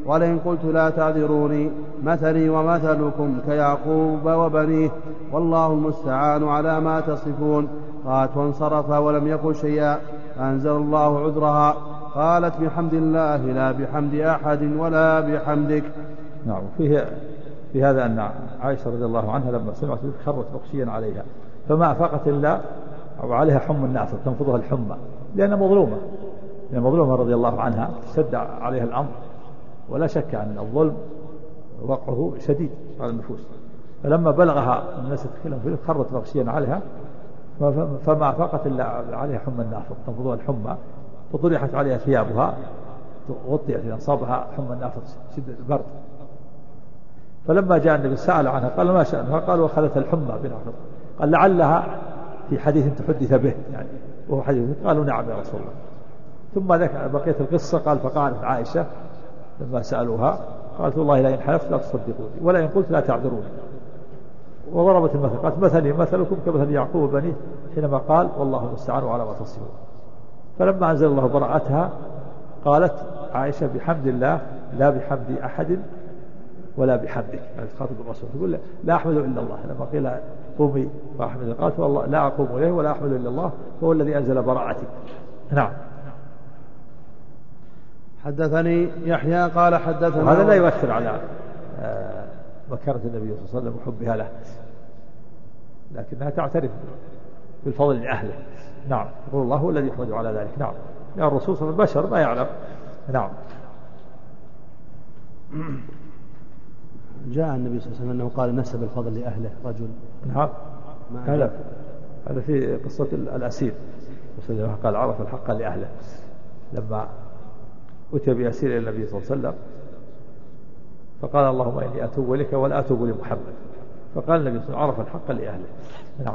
ولئن قلت لا تعذروني مثلي ومثلكم كيعقوب وبنيه والله المستعان على ما تصفون. قالت وانصرف ولم يقل شيئا فأنزل الله عذرها. قالت بحمد الله لا بحمد أحد ولا بحمدك. نعم. فيه في هذا أن عائشة رضي الله عنها لما سمعت خرت مغشيا عليها فما أفاقت إلا أو عليها حمى النعفة تنفضها الحمى لأنها مظلومة لأن مظلومة رضي الله عنها اشتد عليها الأمر ولا شك أن الظلم وقعه شديد على النفوس. فلما بلغها الناس تتكلم فيه خرت مغشيا عليها فما أفاقت إلا عليها حمى النعفة تنفضها الحمى فطرحت عليها ثيابها غطيت إذا أصابها حمى النعفة شدة البرد. فلما جاء النبي سأل عنها قال ما شأنها؟ قال وأخذتها الحمى بنعفة. قال لعلها في حديث تحدث به يعني وهو حديث. قالوا نعم يا رسول الله. ثم ذكر بقية القصة قال فقالت عائشة لما سألوها قالت والله لئن حلفت لا تصدقوني ولئن قلت لا تعذروني. وضربت المثل قالت مثلي مثلكم كمثل يعقوب بنيه حينما قال والله المستعان على ما تصفون. فلما أنزل الله براءتها قالت عائشة بحمد الله لا بحمد أحد ولا بحمدك. يعني تخاطب الرسول تقول لا أحمد إلا الله. لما قيل قومي فأحمد قالت والله لا أقوم إليه ولا أحمد إلا الله هو الذي أنزل براءتي. نعم. حدثني يحيى قال حدثنا. هذا لا يؤثر على مكانة النبي صلى الله عليه وسلم وحبها له لكنها تعترف بالفضل لأهله. نعم. يقول الله هو الذي يحمد على ذلك. نعم. يا الرسول صلى الله عليه وسلم بشر ما يعلم. نعم. جاء النبي صلى الله عليه وسلم أنه قال نسب الفضل لأهله رجل. نعم. هذا هذا في قصة الأسير قال عرف الحق لأهله لما أتى بأسير إلى النبي صلى الله عليه وسلم فقال اللهم إني أتوب لك ولا أتوب لمحمد. فقال النبي صلى الله عليه وسلم عرف الحق لأهله. نعم.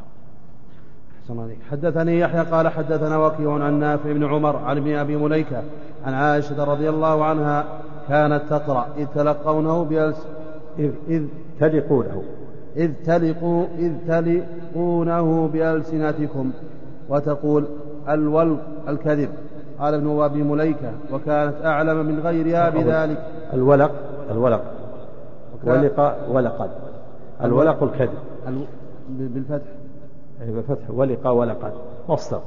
حدثني يحيى قال حدثنا وكيع عن نافع بن عمر عن ابن أبي مليكة عن عائشة رضي الله عنها كانت تقرأ إذ تلقونه بألس إذ, إذ تلقونه إذ تلقوا إذ تلقونه بألسنتكم وتقول الولق الكذب. قال ابن أبي مليكة وكانت أعلم من غيرها بذلك. الولق الولق ولق ولقد الولق الكذب بالفتح يعني بالفتح ولق ولقد مصدر.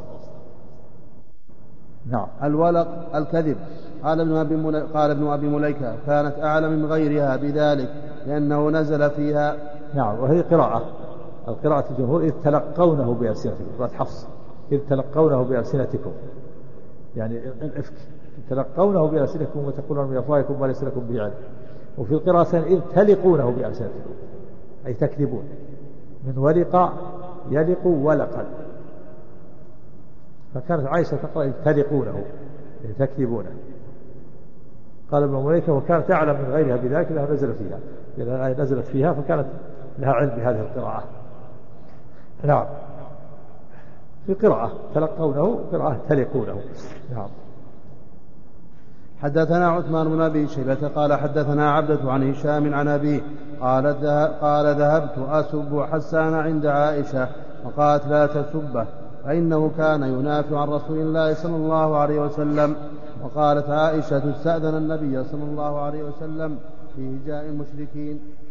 نعم. الولق الكذب. قال ابن أبي مليكة قال ابن أبي مليكة كانت أعلم من غيرها بذلك لأنه نزل فيها. نعم. وهذه قراءة القراءة الجمهور إذ تلقونه بألسنتكم. قراءة حفص إذ تلقونه بألسنتكم يعني الإفك تلقونه بألسنتكم وتقولون من أفواهكم ما ليس لكم به علم. وفي القراءة إذ تلقونه بألسنتكم أي تكذبون. من ولق يلق ولقا. فكانت عائشة تقرأ إذ تلقونه يعني تكذبونه. قال ابن مليكة وكانت تعلم من غيرها بذلك لأنها نزل فيها لأنها نزلت فيها فكانت لها علم بهذه القراءة. نعم. في قراءة تلقونه قراءة تلقونه. نعم. حدثنا عثمان بن أبي شيبة قال حدثنا عبدة عن هشام عن أبيه قال قال ذهبت أسب حسان عند عائشة وقالت لا تسبه فإنه كان ينافع عن رسول الله صلى الله عليه وسلم. وقالت عائشة استأذن النبي صلى الله عليه وسلم في هجاء المشركين